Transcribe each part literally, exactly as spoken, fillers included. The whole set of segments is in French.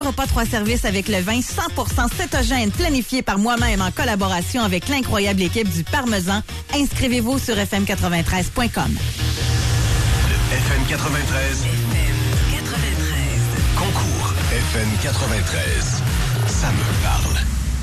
repas, trois services avec le vin cent pour cent cétogène planifié par moi-même en collaboration avec l'incroyable équipe du Parmesan. Inscrivez-vous sur f m quatre-vingt-treize point com. Le F M quatre-vingt-treize. F M quatre-vingt-treize. Concours F M quatre-vingt-treize. Ça me parle.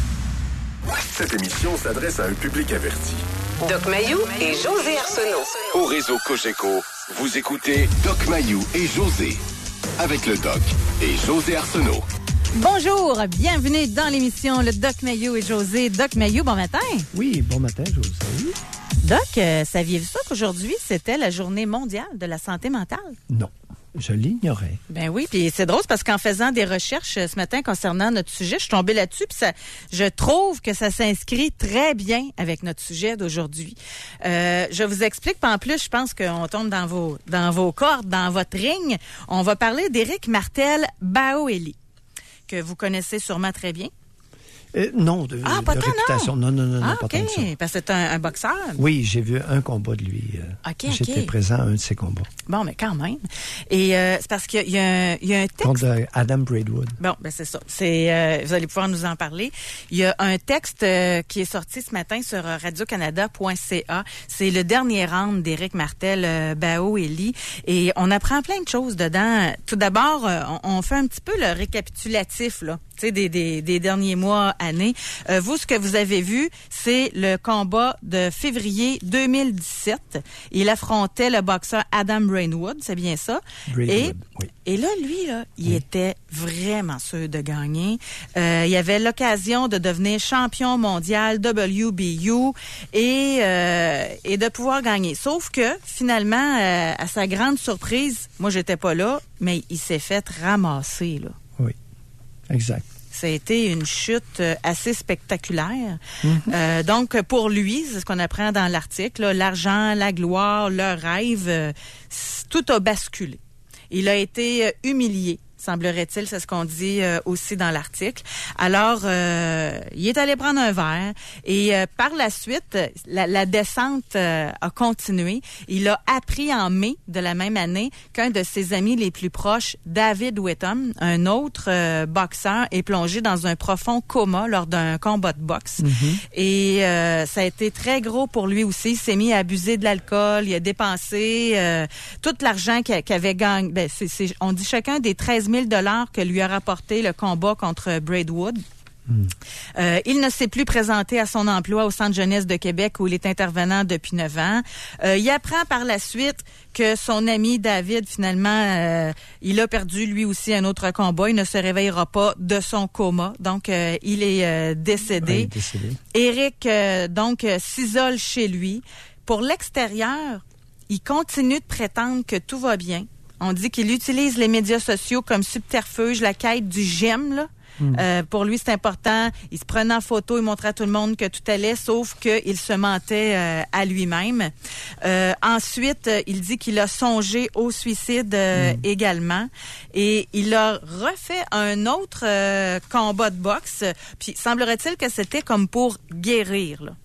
Cette émission s'adresse à un public averti. Doc Mayou et José Arsenault. Au réseau Cogeco, vous écoutez Doc Mayou et José. Avec le Doc et José Arsenault. Bonjour, bienvenue dans l'émission Le Doc Mayou et José. Doc Mayou, bon matin. Oui, bon matin, José. Doc, euh, saviez-vous ça qu'aujourd'hui, c'était la journée mondiale de la santé mentale? Non, je l'ignorais. Ben oui, puis c'est drôle parce qu'en faisant des recherches ce matin concernant notre sujet, je suis tombée là-dessus, puis ça, je trouve que ça s'inscrit très bien avec notre sujet d'aujourd'hui. Euh, je vous explique, puis en plus, je pense qu'on tombe dans vos, dans vos cordes, dans votre ring. On va parler d'Éric Martel-Baoeli, que vous connaissez sûrement très bien. Euh, non, de, ah, pas de tant, réputation. Non, non, non, non, ah, pas OK, tant que ça. parce que c'est un, un boxeur. Oui, j'ai vu un combat de lui. Euh, OK, J'étais OK. présent à un de ses combats. Bon, mais quand même. Et euh, c'est parce qu'il y a, il y a un texte... Contre euh, Adam Braidwood. Bon, ben c'est ça. C'est, euh, vous allez pouvoir nous en parler. Il y a un texte euh, qui est sorti ce matin sur radio canada point c a. C'est le dernier round d'Éric Martel-Baoeli. Et on apprend plein de choses dedans. Tout d'abord, euh, on, on fait un petit peu le récapitulatif, là. Tu sais, des, des, des derniers mois, années. Euh, vous, ce que vous avez vu, c'est le combat de février deux mille dix-sept. Il affrontait le boxeur Adam Braidwood, c'est bien ça. Braidwood, et, oui. et là, lui, là, il oui. était vraiment sûr de gagner. Euh, il avait l'occasion de devenir champion mondial W B U et, euh, et de pouvoir gagner. Sauf que, finalement, euh, à sa grande surprise, moi, j'étais pas là, mais il s'est fait ramasser, là. Oui, exact. Ça a été une chute assez spectaculaire. Mm-hmm. Euh, donc, pour lui, c'est ce qu'on apprend dans l'article, là, l'argent, la gloire, le rêve, euh, tout a basculé. Il a été humilié, semblerait-il, c'est ce qu'on dit euh, aussi dans l'article. Alors, euh, il est allé prendre un verre et euh, par la suite, la, la descente euh, a continué. Il a appris en mai de la même année qu'un de ses amis les plus proches, David Whittam, un autre euh, boxeur, est plongé dans un profond coma lors d'un combat de boxe. Mm-hmm. Et euh, ça a été très gros pour lui aussi. Il s'est mis à abuser de l'alcool. Il a dépensé euh, tout l'argent qu'il, qu'il avait gagné. Ben, c'est, c'est, on dit chacun des treize mille dollars que lui a rapporté le combat contre Braidwood. Mm. Euh, il ne s'est plus présenté à son emploi au Centre jeunesse de Québec où il est intervenant depuis neuf ans. Euh, il apprend par la suite que son ami David, finalement, euh, il a perdu lui aussi un autre combat. Il ne se réveillera pas de son coma. Donc, euh, il est euh, décédé. Oui, décédé. Éric, euh, donc, euh, s'isole chez lui. Pour l'extérieur, il continue de prétendre que tout va bien. On dit qu'il utilise les médias sociaux comme subterfuge, la quête du j'aime, là. Mm. Euh, pour lui, c'est important. Il se prenait en photo, il montrait à tout le monde que tout allait, sauf qu'il se mentait euh, à lui-même. Euh, ensuite, euh, il dit qu'il a songé au suicide euh, mm. également. Et il a refait un autre euh, combat de boxe. Puis, semblerait-il que c'était comme pour guérir, là.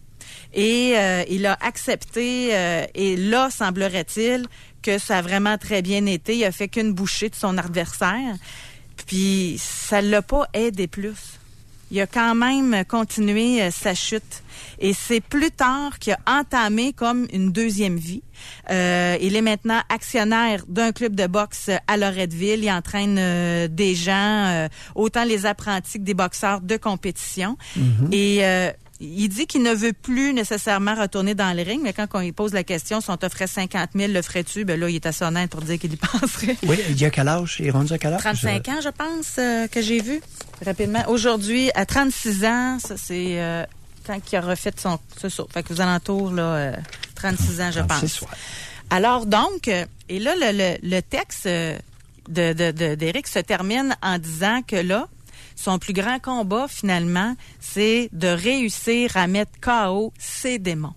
Et euh, il a accepté, euh, et là, semblerait-il, que ça a vraiment très bien été. Il a fait qu'une bouchée de son adversaire. Puis, ça l'a pas aidé plus. Il a quand même continué euh, sa chute. Et c'est plus tard qu'il a entamé comme une deuxième vie. Euh, il est maintenant actionnaire d'un club de boxe à Loretteville. Il entraîne euh, des gens, euh, autant les apprentis que des boxeurs de compétition. Mm-hmm. Et... Euh, il dit qu'il ne veut plus nécessairement retourner dans le ring, mais quand on lui pose la question, si on t'offrait cinquante mille, le ferais-tu? Ben là, il est assez honnête pour dire qu'il y penserait. Oui, il y a quel âge? Il est rendu à quel âge? trente-cinq ans, je pense, euh, que j'ai vu rapidement. Aujourd'hui, à trente-six ans, ça, c'est euh, quand il a refait son... C'est ça. Fait que aux alentours, là, euh, trente-six ans, je pense. Ouais. Alors donc, euh, et là, le, le, le texte euh, de, de, de, d'Éric se termine en disant que là, son plus grand combat, finalement, c'est de réussir à mettre K O ses démons.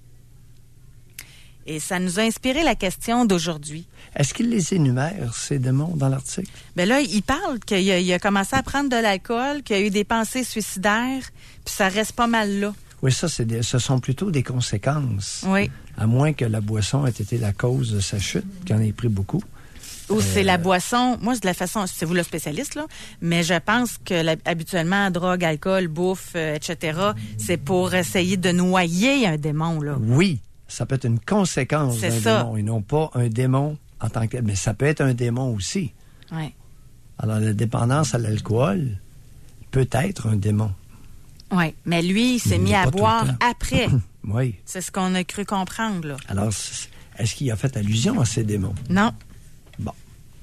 Et ça nous a inspiré la question d'aujourd'hui. Est-ce qu'il les énumère, ces démons, dans l'article? Bien là, il parle qu'il a, il a commencé à prendre de l'alcool, qu'il a eu des pensées suicidaires, puis ça reste pas mal là. Oui, ça, c'est des, ce sont plutôt des conséquences. Oui. À moins que la boisson ait été la cause de sa chute, qu'il en ait pris beaucoup. Ou Euh, c'est la boisson. Moi, c'est de la façon, c'est vous le spécialiste, là, mais je pense que la- habituellement, drogue, alcool, bouffe, euh, et cetera, c'est pour essayer de noyer un démon, là. Oui, ça peut être une conséquence C'est d'un ça. démon et non pas un démon en tant que tel. Mais ça peut être un démon aussi. Ouais. Alors, la dépendance à l'alcool peut être un démon. Oui, mais lui, il s'est Mais mis pas à tout le boire temps. après. Oui. C'est ce qu'on a cru comprendre, là. Alors, c- est-ce qu'il a fait allusion à ces démons? Non, Bon.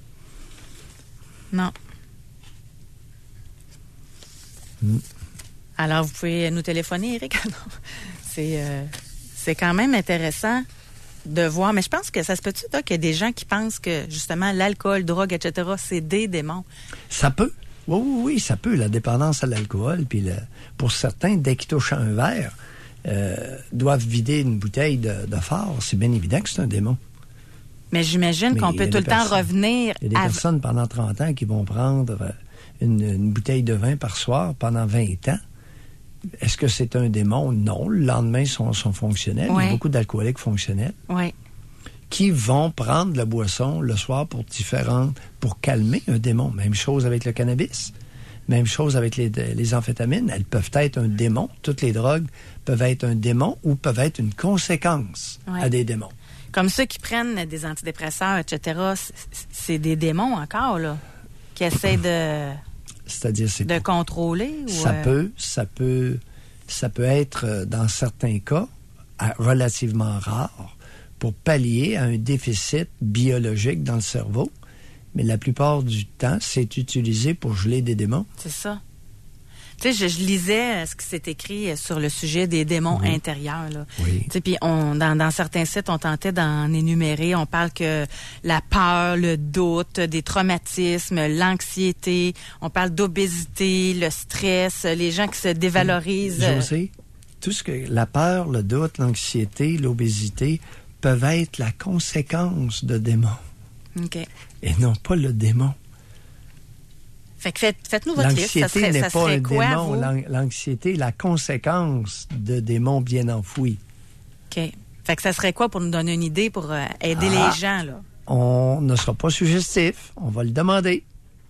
non. Mm. Alors, vous pouvez nous téléphoner, Éric. Non. C'est, euh, c'est quand même intéressant de voir. Mais je pense que ça se peut-tu, là, qu'il y a des gens qui pensent que, justement, l'alcool, drogue, et cetera, c'est des démons. Ça peut. Oui, oui, oui, ça peut. La dépendance à l'alcool, puis le- pour certains, dès qu'ils touchent un verre, euh, doivent vider une bouteille de, de phare. C'est bien évident que c'est un démon. Mais j'imagine Mais qu'on il y peut a tout des le temps personnes- revenir Il y a des à... personnes pendant trente ans qui vont prendre euh, une, une bouteille de vin par soir pendant vingt ans. Est-ce que c'est un démon? Non. Le lendemain, ils sont, sont fonctionnels. Il y Ouais. a beaucoup d'alcooliques fonctionnels Oui, qui vont prendre la boisson le soir pour différentes, pour calmer un démon. Même chose avec le cannabis. Même chose avec les, les amphétamines. Elles peuvent être un démon. Toutes les drogues peuvent être un démon ou peuvent être une conséquence Ouais. à des démons. comme ceux qui prennent des antidépresseurs, et cetera, c'est- c'est des démons encore, là, qui essaient de, C'est-à-dire, c'est de pour- contrôler. Ou, Ça euh, peut, ça peut, ça peut être, euh, dans certains cas, à- relativement rare, pour pallier à un déficit biologique dans le cerveau. Mais la plupart du temps, c'est utilisé pour geler des démons. C'est ça. Tu sais, je, je lisais ce qui s'est écrit sur le sujet des démons Oui. intérieurs. Là. Oui. Tu sais, puis on, dans, dans certains sites, on tentait d'en énumérer. On parle que la peur, le doute, des traumatismes, l'anxiété. On parle d'obésité, le stress, les gens qui se dévalorisent. José, tout ce que la peur, le doute, l'anxiété, l'obésité peuvent être la conséquence de démons OK. et non pas le démon. Fait que faites, faites-nous votre liste. Ça L'anxiété serait, n'est ça pas serait un quoi, démon. vous? L'an- L'anxiété est la conséquence de démons bien enfouis. OK. Fait que ça serait quoi pour nous donner une idée, pour euh, aider Ah. les gens, là? On ne sera pas suggestif. On va le demander.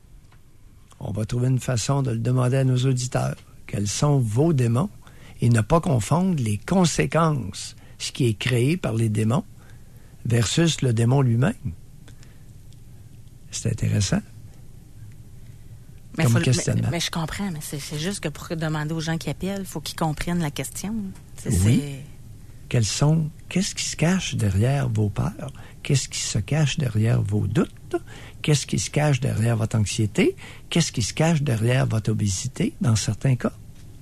On va trouver une façon de le demander à nos auditeurs. Quels sont vos démons? Et ne pas confondre les conséquences, ce qui est créé par les démons, versus le démon lui-même. C'est intéressant. Mais, Comme faut le- questionnement. mais, mais je comprends, mais c'est, c'est juste que pour demander aux gens qui appellent, il faut qu'ils comprennent la question. C'est, Oui. c'est- Quels sont, qu'est-ce qui se cache derrière vos peurs? Qu'est-ce qui se cache derrière vos doutes? Qu'est-ce qui se cache derrière votre anxiété? Qu'est-ce qui se cache derrière votre obésité, dans certains cas?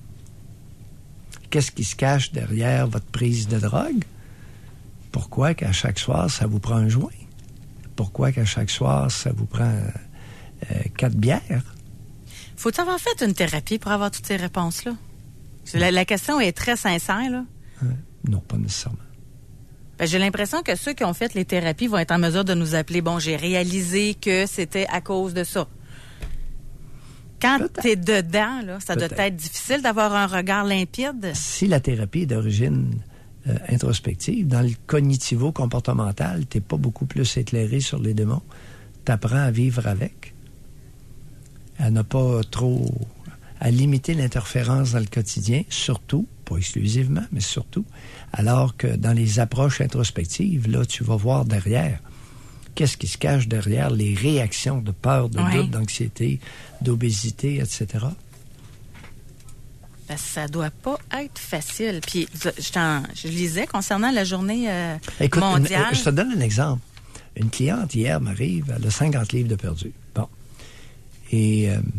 Qu'est-ce qui se cache derrière votre prise de drogue? Pourquoi qu'à chaque soir, ça vous prend un joint? Pourquoi qu'à chaque soir, ça vous prend euh, quatre bières? Faut-il avoir fait une thérapie pour avoir toutes ces réponses-là? La, la question est très sincère, là. Hein? Non, pas nécessairement. Ben, j'ai l'impression que ceux qui ont fait les thérapies vont être en mesure de nous appeler. Bon, j'ai réalisé que c'était à cause de ça. Quand Peut-être. t'es dedans, là, ça doit Peut-être. être difficile d'avoir un regard limpide. Si la thérapie est d'origine euh, introspective, dans le cognitivo-comportemental, tu n'es pas beaucoup plus éclairé sur les démons. Tu apprends à vivre avec, à ne pas trop... à limiter l'interférence dans le quotidien, surtout, pas exclusivement, mais surtout, alors que dans les approches introspectives, là, tu vas voir derrière qu'est-ce qui se cache derrière les réactions de peur, de Ouais. doute, d'anxiété, d'obésité, et cetera. Ben, ça doit pas être facile. Puis, je, je t'en- je lisais concernant la journée euh, Écoute, une- mondiale. euh, je te donne un exemple. Une cliente hier m'arrive, elle a cinquante livres de perdu. Bon. Et euh,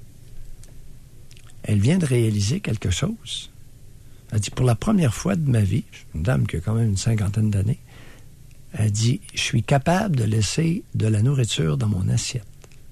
elle vient de réaliser quelque chose. Elle dit, pour la première fois de ma vie, une dame qui a quand même une cinquantaine d'années, elle dit, je suis capable de laisser de la nourriture dans mon assiette.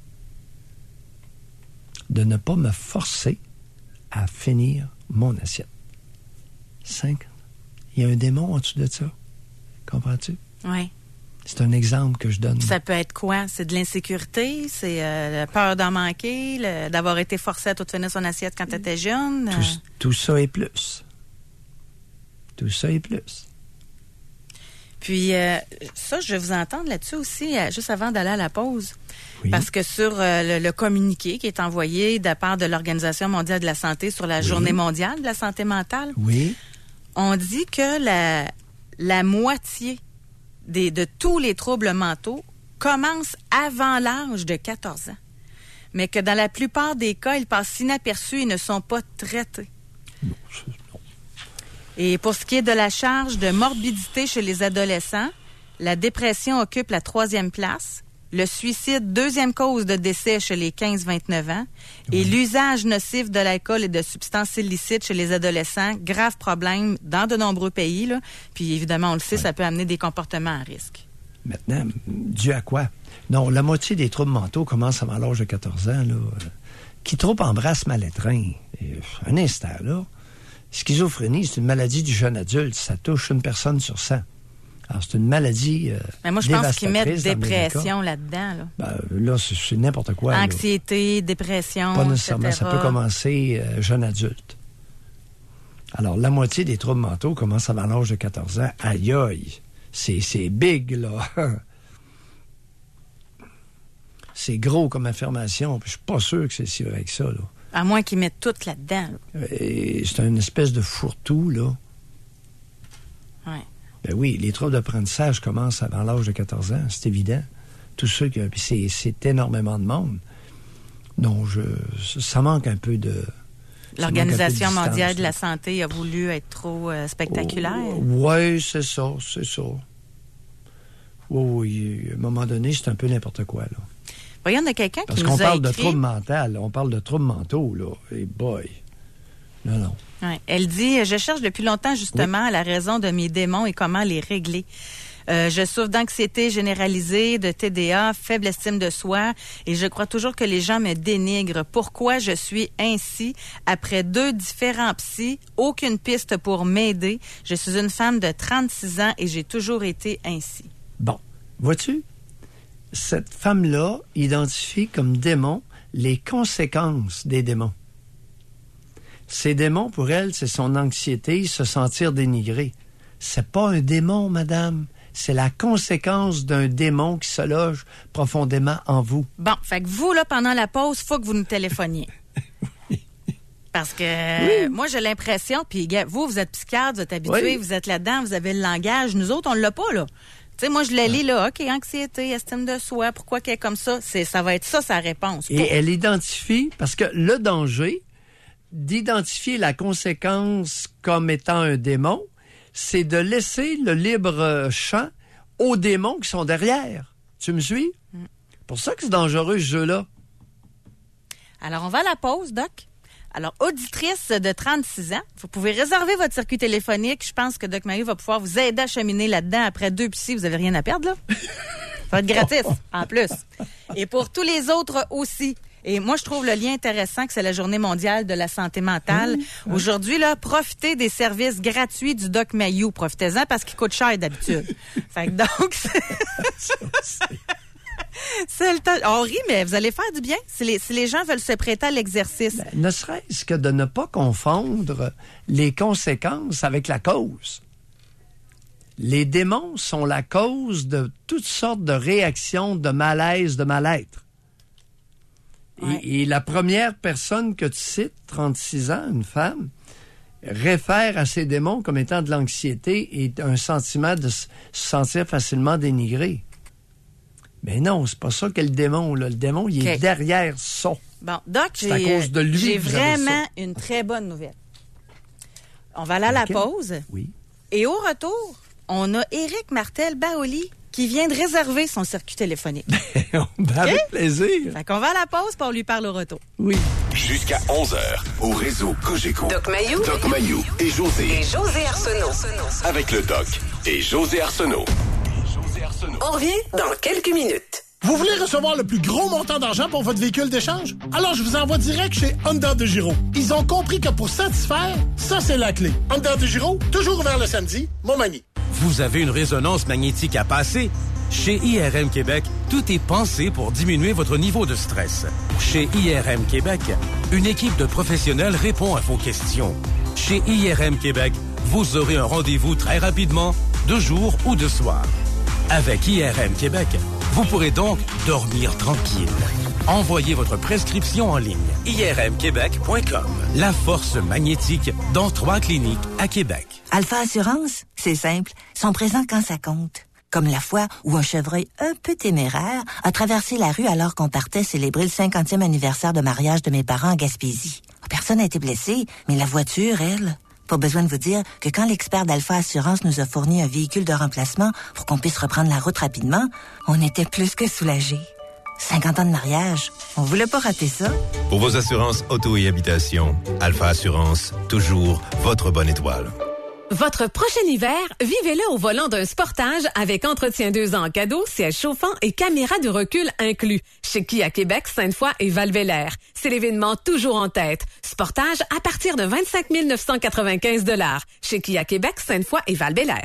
De ne pas me forcer à finir mon assiette. Cinq. Il y a un démon en dessous de ça. Comprends-tu? Oui. C'est un exemple que je donne. Ça peut être quoi? C'est de l'insécurité? C'est euh, la peur d'en manquer? le- d'avoir été forcé à tout finir son assiette quand tu étais jeune? Tout, tout ça et plus. Tout ça et plus. Puis euh, ça, je vais vous entendre là-dessus aussi, euh, juste avant d'aller à la pause. Oui. Parce que sur euh, le, le communiqué qui est envoyé de la part de l'Organisation mondiale de la santé sur la Oui. Journée mondiale de la santé mentale, Oui. on dit que la, la moitié des, de tous les troubles mentaux commencent avant l'âge de quatorze ans. Mais que dans la plupart des cas, ils passent inaperçus et ne sont pas traités. Non, c'est- non. Et pour ce qui est de la charge de morbidité chez les adolescents, la dépression occupe la troisième place, le suicide, deuxième cause de décès chez les quinze vingt-neuf ans, et l'usage nocif de l'alcool et de substances illicites chez les adolescents, grave problème dans de nombreux pays, là. Puis évidemment, on le sait, Ouais. ça peut amener des comportements à risque. Maintenant, dû à quoi? Non, la moitié des troubles mentaux commencent avant l'âge de quatorze ans. Là. Qui trop embrasse mal étreint. Et, un instant, là. Schizophrénie, c'est une maladie du jeune adulte. Ça touche une personne sur cent. Alors, c'est une maladie euh, Mais moi, je pense qu'ils mettent dévastatrice dans bien des cas. dépression là-dedans. Là. Ben, là, c'est, c'est n'importe quoi. là. Anxiété, dépression, Pas nécessairement. et cetera. Ça peut commencer euh, jeune adulte. Alors, la moitié des troubles mentaux commencent avant l'âge de quatorze ans. Aïe, aïe. C'est, c'est big, là. C'est gros comme affirmation. Puis je suis pas sûr que c'est si vrai que ça, là. À moins qu'ils mettent tout là-dedans. Là. Et c'est une espèce de fourre-tout, là. Ouais. Ben oui, les troubles d'apprentissage commencent avant l'âge de quatorze ans, c'est évident. Tous ceux qui... Puis c'est, c'est énormément de monde. Non, je... Ça manque un peu de... L'Organisation distance, mondiale de là. la santé a voulu être trop euh, spectaculaire. Oui, c'est ça, c'est ça. Oui, oui. À un moment donné, c'est un peu n'importe quoi, là. Voyons, il y a quelqu'un Parce qui qu'on nous a parle de écrit... troubles mentaux, on parle de troubles mentaux, là. Hey boy. Non, non. Ouais. Elle dit, je cherche depuis longtemps justement la raison de mes démons et comment les régler. Euh, je souffre d'anxiété généralisée, de T D A, faible estime de soi et je crois toujours que les gens me dénigrent. Pourquoi je suis ainsi? Après deux différents psys, aucune piste pour m'aider. Je suis une femme de trente-six ans et j'ai toujours été ainsi. Bon, vois-tu? Cette femme-là identifie comme démons les conséquences des démons. Ces démons, pour elle, c'est son anxiété, se sentir dénigré. C'est pas un démon, madame. C'est la conséquence d'un démon qui se loge profondément en vous. Bon, fait que vous, là, pendant la pause, faut que vous nous téléphoniez. Parce que euh, moi, j'ai l'impression, puis gars, vous, vous êtes psychiatre, vous êtes habitué, Oui. vous êtes là-dedans, vous avez le langage. Nous autres, on l'a pas, là. Tu sais, moi, je la lis, là, OK, anxiété, estime de soi, pourquoi qu'elle est comme ça? C'est, ça va être ça, sa réponse. Et elle identifie, parce que le danger d'identifier la conséquence comme étant un démon, c'est de laisser le libre champ aux démons qui sont derrière. Tu me suis? Mm. Pour ça que c'est dangereux, ce jeu-là. Alors, on va à la pause, Doc. Alors, auditrice de trente-six ans, vous pouvez réserver votre circuit téléphonique. Je pense que Doc Mayou va pouvoir vous aider à cheminer là-dedans. Après deux psys, vous n'avez rien à perdre, là. Ça va être gratis, en plus. Et pour tous les autres aussi. Et moi, je trouve le lien intéressant que c'est la Journée mondiale de la santé mentale. Oui, oui. Aujourd'hui, là, profitez des services gratuits du Doc Mayou. Profitez-en parce qu'il coûte cher d'habitude. Fait que donc, c'est... c'est le temps. On rit, mais vous allez faire du bien si les, si les gens veulent se prêter à l'exercice. Ben, ne serait-ce que de ne pas confondre les conséquences avec la cause. Les démons sont la cause de toutes sortes de réactions de malaise, de mal-être. Ouais. Et, et la première personne que tu cites, trente-six ans, une femme, réfère à ces démons comme étant de l'anxiété et un sentiment de se sentir facilement dénigré. Mais non, c'est pas ça qu'est le démon. Là. Le démon, il est OK. derrière ça. Bon, Doc, C'est à j'ai, cause de lui j'ai que vous avez vraiment ça. une très bonne nouvelle. On va aller à la OK. pause. Oui. Et au retour, on a Éric Martel-Baoli qui vient de réserver son circuit téléphonique. Ben, avec plaisir. Fait qu'on va à la pause pour on lui parle au retour. Oui. Jusqu'à onze heures, au réseau Cogeco. Doc Mayou Doc Mayou et José. et José Arsenault. Avec le Doc et José Arsenault. On revient dans quelques minutes. Vous voulez recevoir le plus gros montant d'argent pour votre véhicule d'échange? Alors, je vous envoie direct chez Honda de Giro. Ils ont compris que pour satisfaire, ça, c'est la clé. Honda de Giro, toujours ouvert le samedi, Montmagny. Vous avez une résonance magnétique à passer? Chez I R M Québec, tout est pensé pour diminuer votre niveau de stress. Chez I R M Québec, une équipe de professionnels répond à vos questions. Chez I R M Québec, vous aurez un rendez-vous très rapidement de jour ou de soir. Avec I R M Québec, vous pourrez donc dormir tranquille. Envoyez votre prescription en ligne. I R M québec point com. La force magnétique dans trois cliniques à Québec. Alpha Assurance, c'est simple. Ils sont présents quand ça compte. Comme la fois où un chevreuil un peu téméraire a traversé la rue alors qu'on partait célébrer le cinquantième anniversaire de mariage de mes parents en Gaspésie. Personne n'a été blessé, mais la voiture, elle... Pas besoin de vous dire que quand l'expert d'Alpha Assurance nous a fourni un véhicule de remplacement pour qu'on puisse reprendre la route rapidement, on était plus que soulagés. cinquante ans de mariage, on voulait pas rater ça. Pour vos assurances auto et habitation, Alpha Assurance, toujours votre bonne étoile. Votre prochain hiver, vivez-le au volant d'un Sportage avec entretien deux ans en cadeau, siège chauffant et caméra de recul inclus. Chez Kia Québec, Sainte-Foy et Val-Bélair. C'est l'événement toujours en tête. Sportage à partir de vingt-cinq mille neuf cent quatre-vingt-quinze dollars. Chez Kia Québec, Sainte-Foy et Val-Bélair.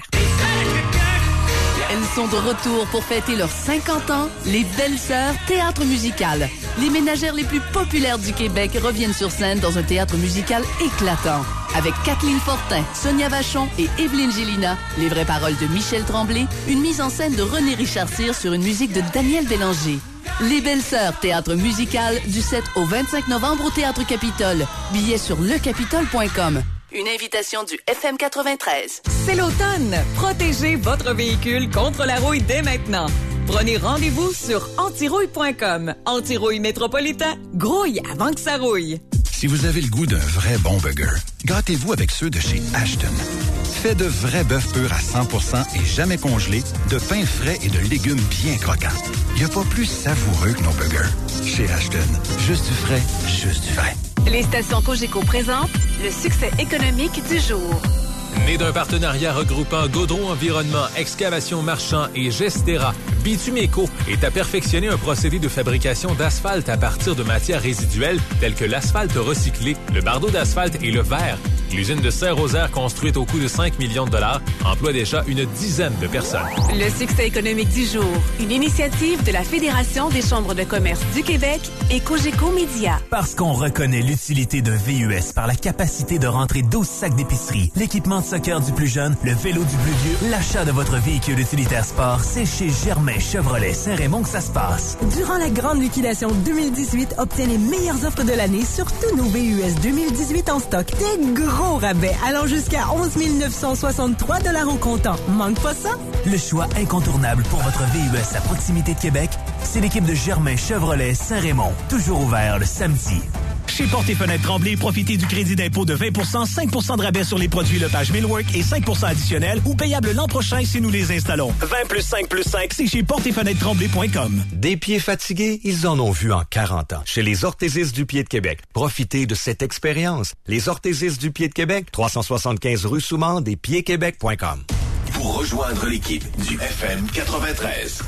Elles sont de retour pour fêter leurs cinquante ans, les Belles-Sœurs Théâtre Musical. Les ménagères les plus populaires du Québec reviennent sur scène dans un théâtre musical éclatant. Avec Kathleen Fortin, Sonia Vachon et Evelyne Gélina, les vraies paroles de Michel Tremblay, une mise en scène de René Richard-Cyr sur une musique de Daniel Bélanger. Les Belles-Sœurs Théâtre Musical du sept au vingt-cinq novembre au Théâtre Capitole. Billets sur le capitole point com. Une invitation du F M quatre-vingt-treize. C'est l'automne. Protégez votre véhicule contre la rouille dès maintenant. Prenez rendez-vous sur antirouille point com. Antirouille métropolitain, grouille avant que ça rouille. Si vous avez le goût d'un vrai bon burger, gâtez-vous avec ceux de chez Ashton. Fait de vrais bœufs purs à cent pour cent et jamais congelés, de pain frais et de légumes bien croquants. Il n'y a pas plus savoureux que nos burgers. Chez Ashton, juste du frais, juste du vrai. Les stations Cogeco présentent le succès économique du jour. Né d'un partenariat regroupant Gaudreau Environnement, Excavation Marchand et Gestera, Bitumeco est à perfectionner un procédé de fabrication d'asphalte à partir de matières résiduelles telles que l'asphalte recyclé, le bardeau d'asphalte et le verre. L'usine de Saint-Rosaire, construite au coût de cinq millions de dollars, emploie déjà une dizaine de personnes. Le succès économique du jour, une initiative de la Fédération des chambres de commerce du Québec et Cogeco Média. Parce qu'on reconnaît l'utilité d'un V U S par la capacité de rentrer douze sacs d'épicerie, l'équipement de soccer du plus jeune, le vélo du plus vieux, l'achat de votre véhicule utilitaire sport, c'est chez Germain Chevrolet Saint-Raymond que ça se passe. Durant la grande liquidation deux mille dix-huit, obtenez les meilleures offres de l'année sur tous nos V U S deux mille dix-huit en stock. Des gros rabais allant jusqu'à onze mille neuf cent soixante-trois dollars au comptant. Manque pas ça? Le choix incontournable pour votre V U S à proximité de Québec, c'est l'équipe de Germain Chevrolet Saint-Raymond. Toujours ouvert le samedi. Chez Portes et Fenêtres Tremblay, profitez du crédit d'impôt de vingt pour cent, cinq pour cent de rabais sur les produits Lepage Millwork et cinq pour cent additionnels ou payable l'an prochain si nous les installons. vingt plus cinq plus cinq, c'est chez portes et fenêtres tremblay point com. Des pieds fatigués, ils en ont vu en quarante ans. Chez les orthésistes du pied de Québec, profitez de cette expérience. Les orthésistes du pied de Québec, trois cent soixante-quinze rue Soumande et pieds québec point com. Pour rejoindre l'équipe du F M quatre-vingt-treize,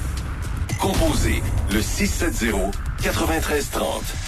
composez le six sept zéro, neuf trois trois zéro.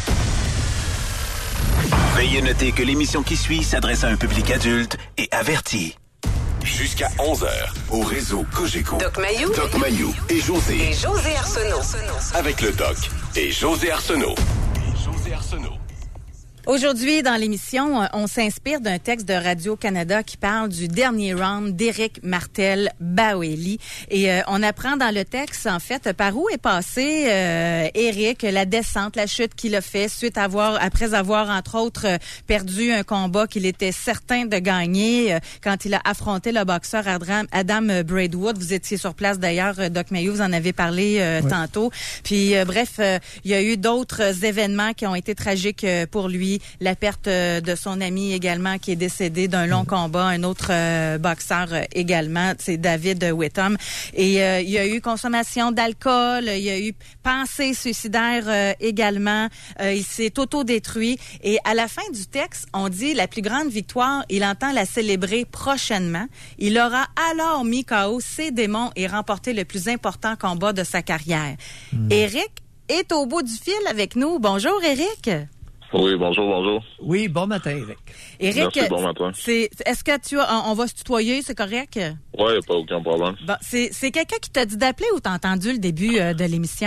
Veuillez noter que l'émission qui suit s'adresse à un public adulte et averti. Jusqu'à onze heures, au réseau Cogeco. Doc Mayou. Doc Mayou et José. Et José Arsenault. Avec le Doc et José Arsenault. Et José Arsenault. Aujourd'hui, dans l'émission, on s'inspire d'un texte de Radio-Canada qui parle du dernier round d'Éric Martel-Bouéli. Et euh, on apprend dans le texte, en fait, par où est passé euh, Éric, la descente, la chute qu'il a fait suite à avoir, après avoir, entre autres, euh, perdu un combat qu'il était certain de gagner euh, quand il a affronté le boxeur Adam, Adam Braidwood. Vous étiez sur place d'ailleurs, Doc Mayou, vous en avez parlé euh, oui. tantôt. Puis, euh, bref, euh, il y a eu d'autres événements qui ont été tragiques euh, pour lui. La perte euh, de son ami également qui est décédé d'un long mmh. combat, un autre euh, boxeur euh, également, c'est David Whittam. Et euh, il y a eu consommation d'alcool, il y a eu pensée suicidaire euh, également. Euh, il s'est autodétruit. Et à la fin du texte, on dit la plus grande victoire, il entend la célébrer prochainement. Il aura alors mis K O ses démons et remporté le plus important combat de sa carrière. Mmh. Éric est au bout du fil avec nous. Bonjour Éric. Oui, bonjour, bonjour. Oui, bon matin, Éric. Éric, Merci, bon matin. C'est, est-ce que tu as, on va se tutoyer, c'est correct? Oui, pas aucun problème. Bon, c'est, c'est quelqu'un qui t'a dit d'appeler ou t'as entendu le début euh, de l'émission?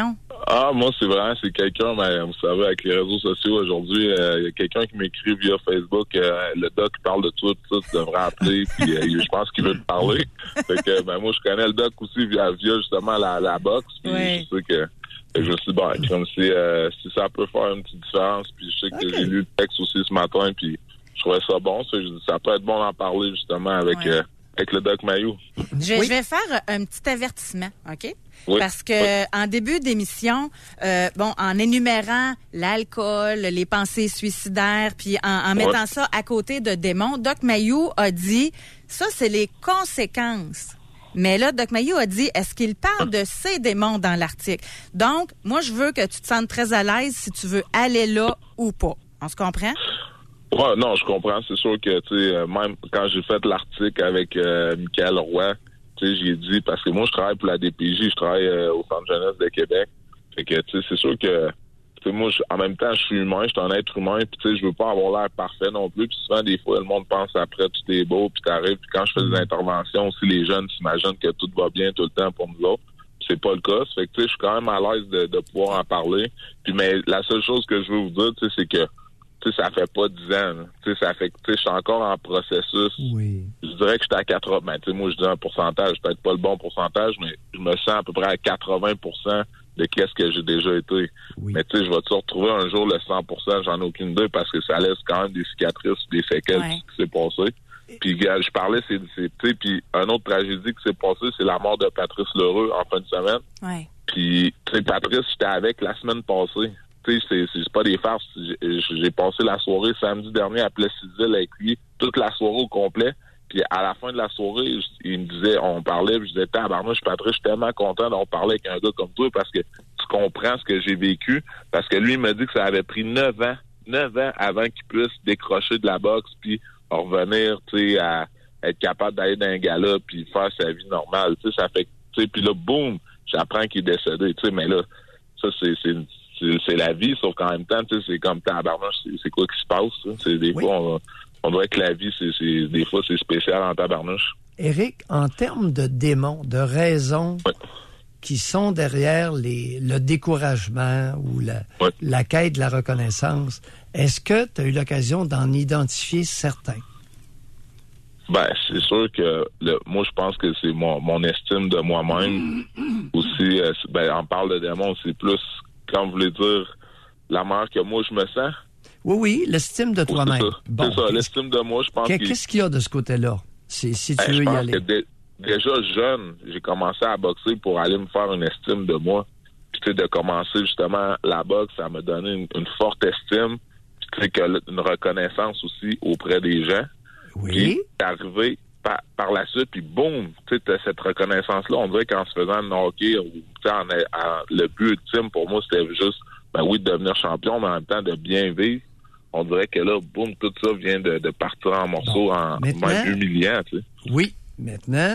Ah, moi, c'est vraiment, c'est quelqu'un, ben, vous savez, avec les réseaux sociaux aujourd'hui, il euh, y a quelqu'un qui m'écrit via Facebook, euh, le doc parle de tout, tout, tu devrais appeler, puis euh, je pense qu'il veut te parler. Fait que, ben, moi, je connais le doc aussi via, via justement la, la boxe, puis oui. je sais que, que je me suis dit, bon, comme si, euh, si ça peut faire une petite différence, puis je sais que okay. j'ai lu le texte aussi ce matin, puis je trouvais ça bon, ça, je dis, ça peut être bon d'en parler justement avec, ouais. euh, avec le doc Mailloux. Je, oui. je vais faire un petit avertissement, OK? Oui. Parce que oui. en début d'émission, euh, bon, en énumérant l'alcool, les pensées suicidaires, puis en, en mettant oui. ça à côté de démons, Doc Mailloux a dit, ça, c'est les conséquences. Mais là, Doc Mailloux a dit, est-ce qu'il parle de ces démons dans l'article? Donc, moi, je veux que tu te sentes très à l'aise si tu veux aller là ou pas. On se comprend? Ouais, non, je comprends. C'est sûr que, tu sais, même quand j'ai fait l'article avec euh, Michael Roy, tu sais, j'ai dit, parce que moi, je travaille pour la D P J, je travaille euh, au Centre jeunesse de Québec. Fait que, tu sais, c'est sûr que, tu sais, moi, je, en même temps, je suis humain, je suis un être humain, puis tu sais, je veux pas avoir l'air parfait non plus. Puis souvent, des fois, le monde pense après, tout est beau, puis t'arrives, puis quand je fais des interventions, aussi, les jeunes s'imaginent que tout va bien tout le temps pour nous autres. Puis c'est pas le cas. Ça fait que, tu sais, je suis quand même à l'aise de, de pouvoir en parler. Puis, mais la seule chose que je veux vous dire, tu sais, c'est que, tu sais, ça fait pas dix ans. Tu sais, ça fait que, tu sais, je suis encore en processus. Oui. Je dirais que j'étais à quatre-vingts. Ben, tu sais, moi, je dis un pourcentage, peut-être pas le bon pourcentage, mais je me sens à peu près à quatre-vingts pour cent de qu'est-ce que j'ai déjà été. Oui. Mais tu sais, je vais-tu retrouver un jour le cent pour cent, j'en ai aucune idée, parce que ça laisse quand même des cicatrices, des séquelles ouais. qui s'est passé. Puis, je parlais, c'est, c'est tu sais, puis une autre tragédie qui s'est passée, c'est la mort de Patrice Lheureux en fin de semaine. Ouais. Puis, tu sais, Patrice, j'étais avec la semaine passée. Tu sais, c'est, c'est pas des farces. J'ai, j'ai passé la soirée samedi dernier à Plessisville avec lui, toute la soirée au complet. Puis à la fin de la soirée, il me disait, on parlait, puis je disais, tabarnouche, Patrice, je suis tellement content d'en parler avec un gars comme toi parce que tu comprends ce que j'ai vécu. Parce que lui, il m'a dit que ça avait pris neuf ans, neuf ans avant qu'il puisse décrocher de la boxe puis revenir, tu sais, à être capable d'aller dans un gala puis faire sa vie normale. Tu sais, ça fait, tu sais, puis là, boum, j'apprends qu'il est décédé. Tu sais, mais là, ça, c'est, c'est C'est, c'est la vie, sauf qu'en même temps, tu sais, c'est comme tabarnouche, c'est, c'est quoi qui se passe? Hein? C'est des oui. fois, on, on dirait que la vie, c'est, c'est des fois, c'est spécial en tabarnouche. Éric, en termes de démons, de raisons oui. qui sont derrière les, le découragement ou la, oui. la quête de la reconnaissance, est-ce que tu as eu l'occasion d'en identifier certains? Ben, c'est sûr que le, moi, je pense que c'est mon, mon estime de moi-même. Aussi, euh, ben, on parle de démons, c'est plus, comme vous voulez dire, la manière que moi, je me sens. Oui, oui, l'estime de toi-même. C'est ça, bon, c'est ça l'estime de moi, je pense. Qu'est, qu'est-ce qu'il y a de ce côté-là, si, si tu ben, veux je y pense aller? Que dé, déjà jeune, j'ai commencé à boxer pour aller me faire une estime de moi. Puis, tu sais, de commencer justement la boxe, ça m'a donné une, une forte estime. Puis, tu sais, que une reconnaissance aussi auprès des gens. Oui. Puis, d'arriver par, par la suite, puis boum, tu sais, cette reconnaissance-là, on dirait qu'en se faisant de hockey, ou, en, en, le but ultime pour moi, c'était juste, ben oui, de devenir champion, mais en même temps de bien vivre. On dirait que là, boum, tout ça vient de, de partir en morceaux, bon, en même humiliant, tu sais. Oui, maintenant,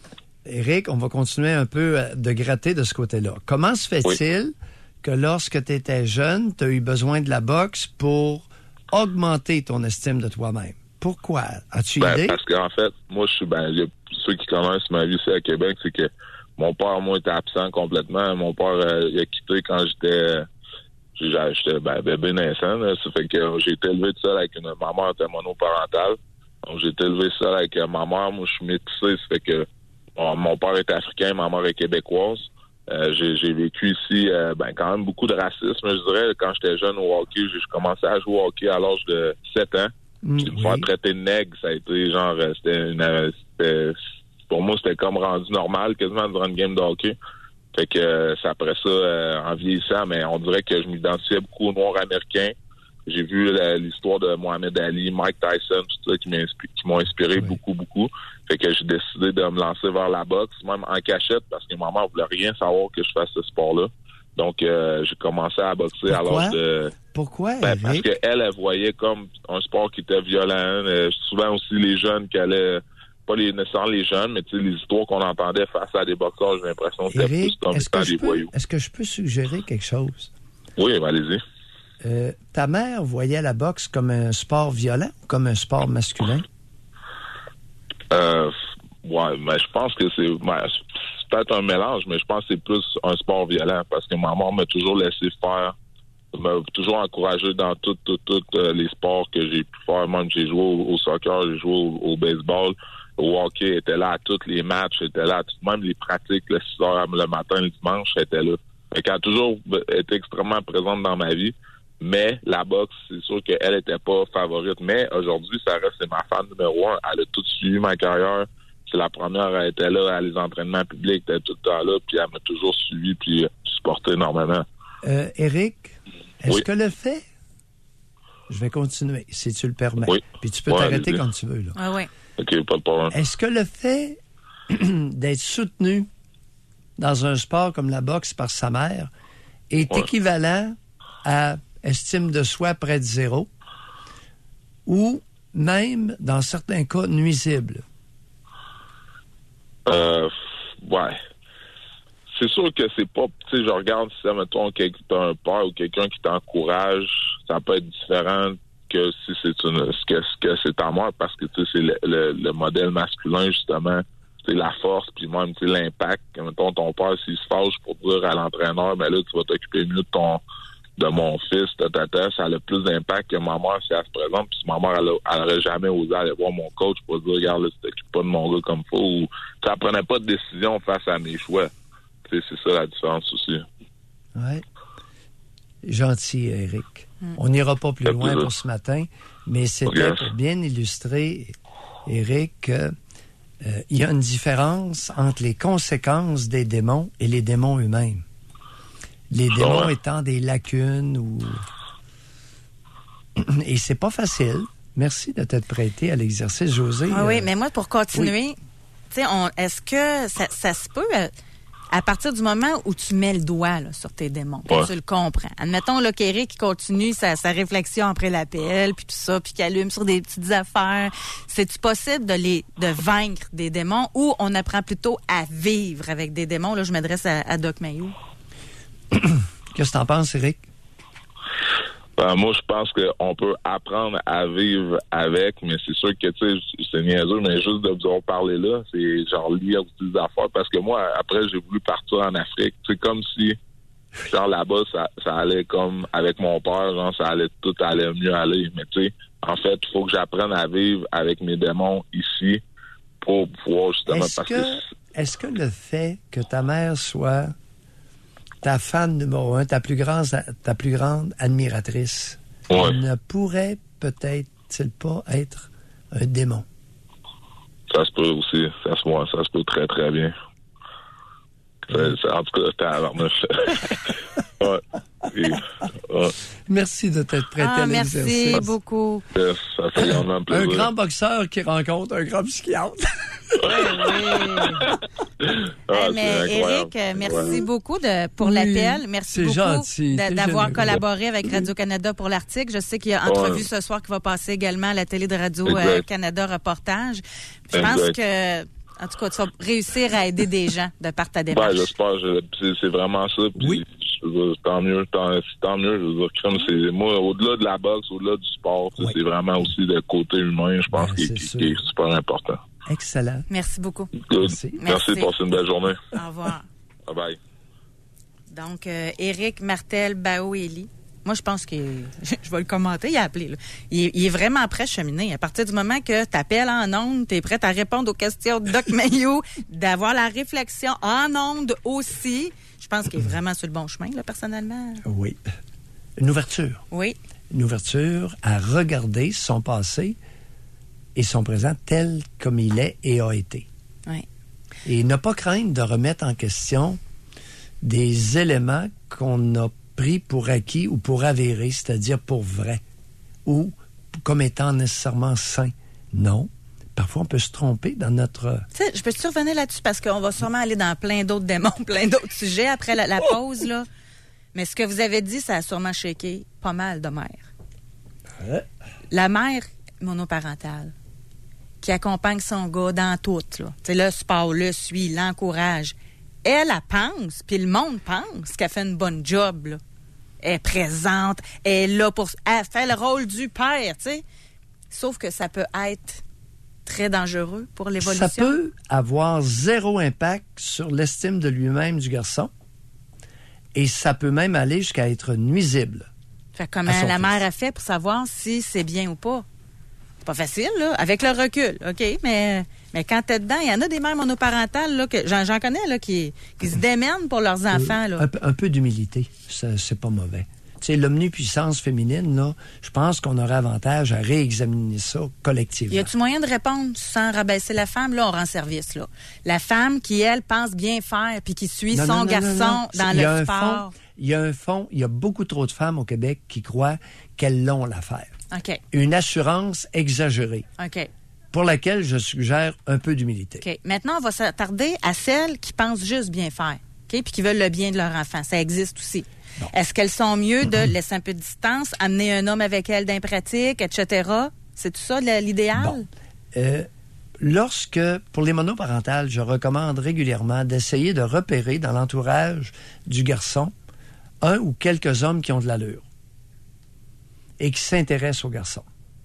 Éric, on va continuer un peu de gratter de ce côté-là. Comment se fait-il oui. que lorsque tu étais jeune, tu as eu besoin de la boxe pour augmenter ton estime de toi-même? Pourquoi? As-tu ben, idée? Parce qu'en fait, moi, je suis, ben, y a ceux qui connaissent ma vie ici à Québec, c'est que mon père, moi, était absent complètement. Mon père, euh, il a quitté quand j'étais, j'étais, ben, bébé naissant, là. Ça fait que j'ai été élevé tout seul avec une, ma mère était monoparentale. Donc, j'ai été élevé seul avec euh, ma mère. Moi, je suis métissé. Ça fait que, bon, mon père est africain, ma mère est québécoise. Euh, j'ai, j'ai vécu ici, euh, ben, quand même beaucoup de racisme. Je dirais, quand j'étais jeune au hockey, j'ai commencé à jouer au hockey à l'âge de sept ans. Mmh, puis me faire oui. traiter de nègre, ça a été genre, c'était, une, c'était pour moi, c'était comme rendu normal, quasiment durant une game de hockey. Fait que euh, c'est après ça, euh, en vieillissant, mais on dirait que je m'identifiais beaucoup aux Noirs américains. J'ai vu la, l'histoire de Mohamed Ali, Mike Tyson, tout ça qui, qui m'ont inspiré oui. beaucoup, beaucoup. Fait que j'ai décidé de me lancer vers la boxe, même en cachette, parce que ma mère voulait rien savoir que je fasse ce sport-là. Donc, euh, j'ai commencé à boxer Pourquoi? à l'âge de... Pourquoi? Ben, parce qu'elle, elle voyait comme un sport qui était violent. Euh, souvent aussi, les jeunes qui allaient... Pas les, nécessairement les jeunes, mais tu sais, les histoires qu'on entendait face à des boxeurs, j'ai l'impression que c'était plus comme étant des peux, voyous. Est-ce que je peux suggérer quelque chose? Oui, ben, allez-y. Euh, ta mère voyait la boxe comme un sport violent ou comme un sport masculin? Euh, ouais, mais je pense que c'est... Ben, c'est peut-être un mélange, mais je pense que c'est plus un sport violent parce que ma mère m'a toujours laissé faire, m'a toujours encouragé dans tous tout, tout, euh, les sports que j'ai pu faire. Même j'ai joué au, au soccer, j'ai joué au, au baseball, au hockey, était là à tous les matchs, était là à tout, même les pratiques, le six heures le matin, le dimanche, était là. Fait qu'elle a toujours été extrêmement présente dans ma vie. Mais la boxe, c'est sûr qu'elle était pas favorite. Mais aujourd'hui, ça reste, c'est ma fan numéro un. Elle a tout suivi ma carrière. C'est la première, elle était là à les entraînements publics, elle était tout le temps là, puis elle m'a toujours suivi puis supporté énormément. Euh, Éric, est-ce oui. que le fait... Je vais continuer, si tu le permets. Oui. Puis tu peux ouais, t'arrêter allez-y. quand tu veux. Là. Ah oui. OK, pas de problème. Est-ce que le fait d'être soutenu dans un sport comme la boxe par sa mère est ouais. équivalent à estime de soi près de zéro ou même, dans certains cas, nuisible? Euh, ouais. C'est sûr que c'est pas, tu sais, je regarde si, mettons, quelqu'un qui un père ou quelqu'un qui t'encourage, ça peut être différent que si c'est une, que, que c'est ta mère, parce que, tu sais, c'est le, le, le modèle masculin, justement, c'est la force, puis même, tu sais, l'impact. Mettons, ton père, s'il se fâche pour dire à l'entraîneur, ben là, tu vas t'occuper mieux de ton, de mon fils, de ta tête, ça a le plus d'impact que ma mère, si elle se présente, puis si ma mère, elle, elle aurait jamais osé aller voir mon coach pour dire, regarde, là, tu t'occupes pas de mon gars comme faut, ou, tu elle prenait pas de décision face à mes choix. C'est, c'est ça la différence aussi. Oui. Gentil, Éric. Mm. On n'ira pas plus loin pour ce matin, mais c'était yes. pour bien illustrer, Éric, qu'il euh, y a une différence entre les conséquences des démons et les démons eux-mêmes. Les démons ouais. étant des lacunes ou... Et c'est pas facile. Merci de t'être prêté à l'exercice, Josée. Ah, euh... Oui, euh... mais moi, pour continuer, oui. tu sais, on... est-ce que ça, ça se peut... Euh... à partir du moment où tu mets le doigt là, sur tes démons, puis ouais. tu le comprends. Admettons là, qu'Éric qui continue sa, sa réflexion après l'appel, puis tout ça, puis qu'il allume sur des petites affaires. C'est-tu possible de les de vaincre des démons ou on apprend plutôt à vivre avec des démons? Là, je m'adresse à, à Doc Mayou. Qu'est-ce que t'en penses, Éric? Ben, moi, je pense qu'on peut apprendre à vivre avec, mais c'est sûr que, tu sais, c'est niaiseux, mais juste de vous en parler là, c'est genre lire des affaires. Parce que moi, après, j'ai voulu partir en Afrique. C'est comme si, genre, là-bas, ça, ça allait comme avec mon père, genre, ça allait, tout allait mieux aller. Mais, tu sais, en fait, il faut que j'apprenne à vivre avec mes démons ici pour pouvoir, justement, est-ce parce que, que... Est-ce que le fait que ta mère soit ta fan numéro un, ta plus grande, ta plus grande admiratrice, ouais. ne pourrait peut-être-il pas être un démon? Ça se peut aussi. Ça se, ouais, ça se peut très, très bien. Ça, ça, en tout cas, c'était à ouais. ouais. Merci de t'être prêté ah, à l'exercice. Merci beaucoup. Yes, ça fait un, plaisir. Un grand boxeur qui rencontre un grand psychiatre. Oui, oui. Ah, hey, mais Éric, merci ouais. beaucoup de, pour oui, l'appel. Merci beaucoup gentil, de, d'avoir collaboré avec Radio-Canada pour l'article. Je sais qu'il y a entrevue ouais. ce soir qui va passer également à la télé de Radio-Canada Reportage. Je exact. pense que, en tout cas, tu vas réussir à aider des gens de par ta démarche. Ben, j'espère. Je, c'est, c'est vraiment ça. Puis, oui. Je veux dire, tant mieux, tant, tant mieux. Je veux dire, comme c'est, moi, au-delà de la boxe, au-delà du sport, oui. c'est vraiment aussi le côté humain, je pense, ben, qui, qui, qui est super important. Excellent. Merci beaucoup. Merci. Merci. Merci. Passez une belle journée. Au revoir. Bye bye. Donc, euh, Éric Martel-Baoéli. Moi, je pense que je vais le commenter. Il a appelé. Là. Il, est, il est vraiment prêt à cheminer. À partir du moment que tu appelles en ondes, tu es prêt à répondre aux questions de Doc Mayou, d'avoir la réflexion en ondes aussi. Je pense qu'il est vraiment sur le bon chemin, là, personnellement. Oui. Une ouverture. Oui. Une ouverture à regarder son passé et son présent tel comme il est et a été. Oui. Et ne pas craindre de remettre en question des éléments qu'on a pris pour acquis ou pour avérés, c'est-à-dire pour vrai, ou comme étant nécessairement sains. Non. Parfois, on peut se tromper dans notre... Tu sais, je peux te revenir là-dessus parce qu'on va sûrement aller dans plein d'autres démons, plein d'autres sujets après la, la pause, là. Mais ce que vous avez dit, ça a sûrement shaké pas mal de mères. Ouais. La mère monoparentale qui accompagne son gars dans tout, là. Tu sais, le sport, le suit, l'encourage. Elle, elle pense, puis le monde pense qu'elle fait une bonne job, là. Elle est présente, elle est là pour... Elle fait le rôle du père, tu sais. Sauf que ça peut être très dangereux pour l'évolution? Ça peut avoir zéro impact sur l'estime de lui-même du garçon et ça peut même aller jusqu'à être nuisible. Fait comment la mère a fait pour savoir si c'est bien ou pas? C'est pas facile, là, avec le recul, OK? Mais, mais quand t'es dedans, il y en a des mères monoparentales, là, que j'en, j'en connais, là, qui, qui se démènent pour leurs enfants, là. Un, un peu d'humilité, ça, c'est pas mauvais. Tu sais, l'omnipuissance féminine, là, je pense qu'on aurait avantage à réexaminer ça collectivement. Y a-tu moyen de répondre sans rabaisser la femme? Là, on rend service, là. La femme qui, elle, pense bien faire puis qui suit non, son non, non, garçon non, non. dans Il y a le un sport. Fond, il y a un fond, il y a beaucoup trop de femmes au Québec qui croient qu'elles l'ont l'affaire. OK. Une assurance exagérée. OK. Pour laquelle je suggère un peu d'humilité. OK. Maintenant, on va s'attarder à celles qui pensent juste bien faire, OK? Puis qui veulent le bien de leur enfant. Ça existe aussi. Bon. Est-ce qu'elles sont mieux de laisser un peu de distance, amener un homme avec elles dans les pratiques, et cetera? C'est tout ça l'idéal? Bon. Euh, lorsque, pour les monoparentales, je recommande régulièrement d'essayer de repérer dans l'entourage du garçon un ou quelques hommes qui ont de l'allure et qui s'intéressent au garçon.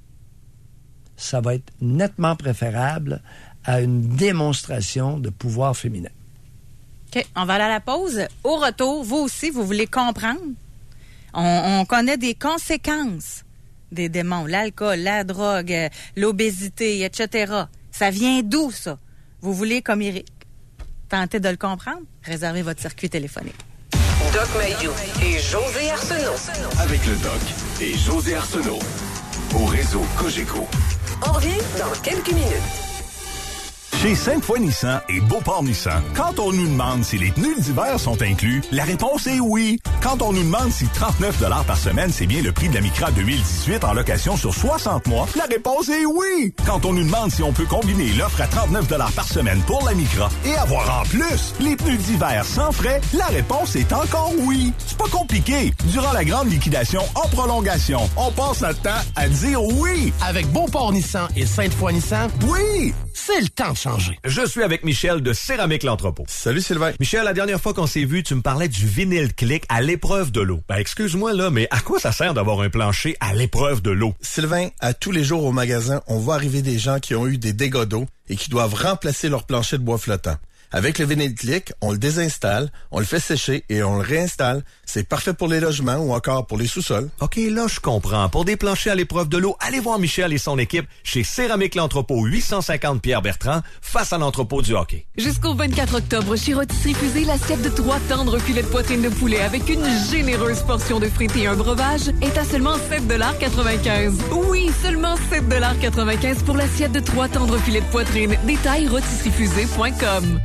Ça va être nettement préférable à une démonstration de pouvoir féminin. OK, on va aller à la pause. Au retour, vous aussi, vous voulez comprendre? On, on connaît des conséquences des démons, l'alcool, la drogue, euh, l'obésité, et cetera. Ça vient d'où, ça? Vous voulez, comme Éric, tenter de le comprendre? Réservez votre circuit téléphonique. Doc Mayou et José Arsenault. Avec le Doc et José Arsenault. Au réseau Cogeco. On revient dans quelques minutes. Chez Sainte-Foy Nissan et Beauport Nissan, quand on nous demande si les pneus d'hiver sont inclus, la réponse est oui. Quand on nous demande si trente-neuf dollars par semaine, c'est bien le prix de la Micra deux mille dix-huit en location sur soixante mois, la réponse est oui. Quand on nous demande si on peut combiner l'offre à trente-neuf dollars par semaine pour la Micra et avoir en plus les pneus d'hiver sans frais, la réponse est encore oui. C'est pas compliqué. Durant la grande liquidation en prolongation, on passe notre temps à dire oui. Avec Beauport Nissan et Sainte-Foy Nissan, oui, c'est le temps de changer. Je suis avec Michel de Céramique l'Entrepôt. Salut Sylvain. Michel, la dernière fois qu'on s'est vu, tu me parlais du vinyle click à l'épreuve de l'eau. Ben excuse-moi là, mais à quoi ça sert d'avoir un plancher à l'épreuve de l'eau? Sylvain, à tous les jours au magasin, on voit arriver des gens qui ont eu des dégâts d'eau et qui doivent remplacer leur plancher de bois flottant. Avec le vinyle click, on le désinstalle, on le fait sécher et on le réinstalle. C'est parfait pour les logements ou encore pour les sous-sols. OK, là, je comprends. Pour des planchers à l'épreuve de l'eau, allez voir Michel et son équipe chez Céramique l'Entrepôt, huit cent cinquante Pierre-Bertrand, face à l'entrepôt du hockey. Jusqu'au vingt-quatre octobre, chez Rôtisserie Fusée, l'assiette de trois tendres filets de poitrine de poulet avec une généreuse portion de frites et un breuvage est à seulement sept dollars quatre-vingt-quinze. Oui, seulement sept dollars quatre-vingt-quinze pour l'assiette de trois tendres filets de poitrine. Détail rôtisserie fusée point com.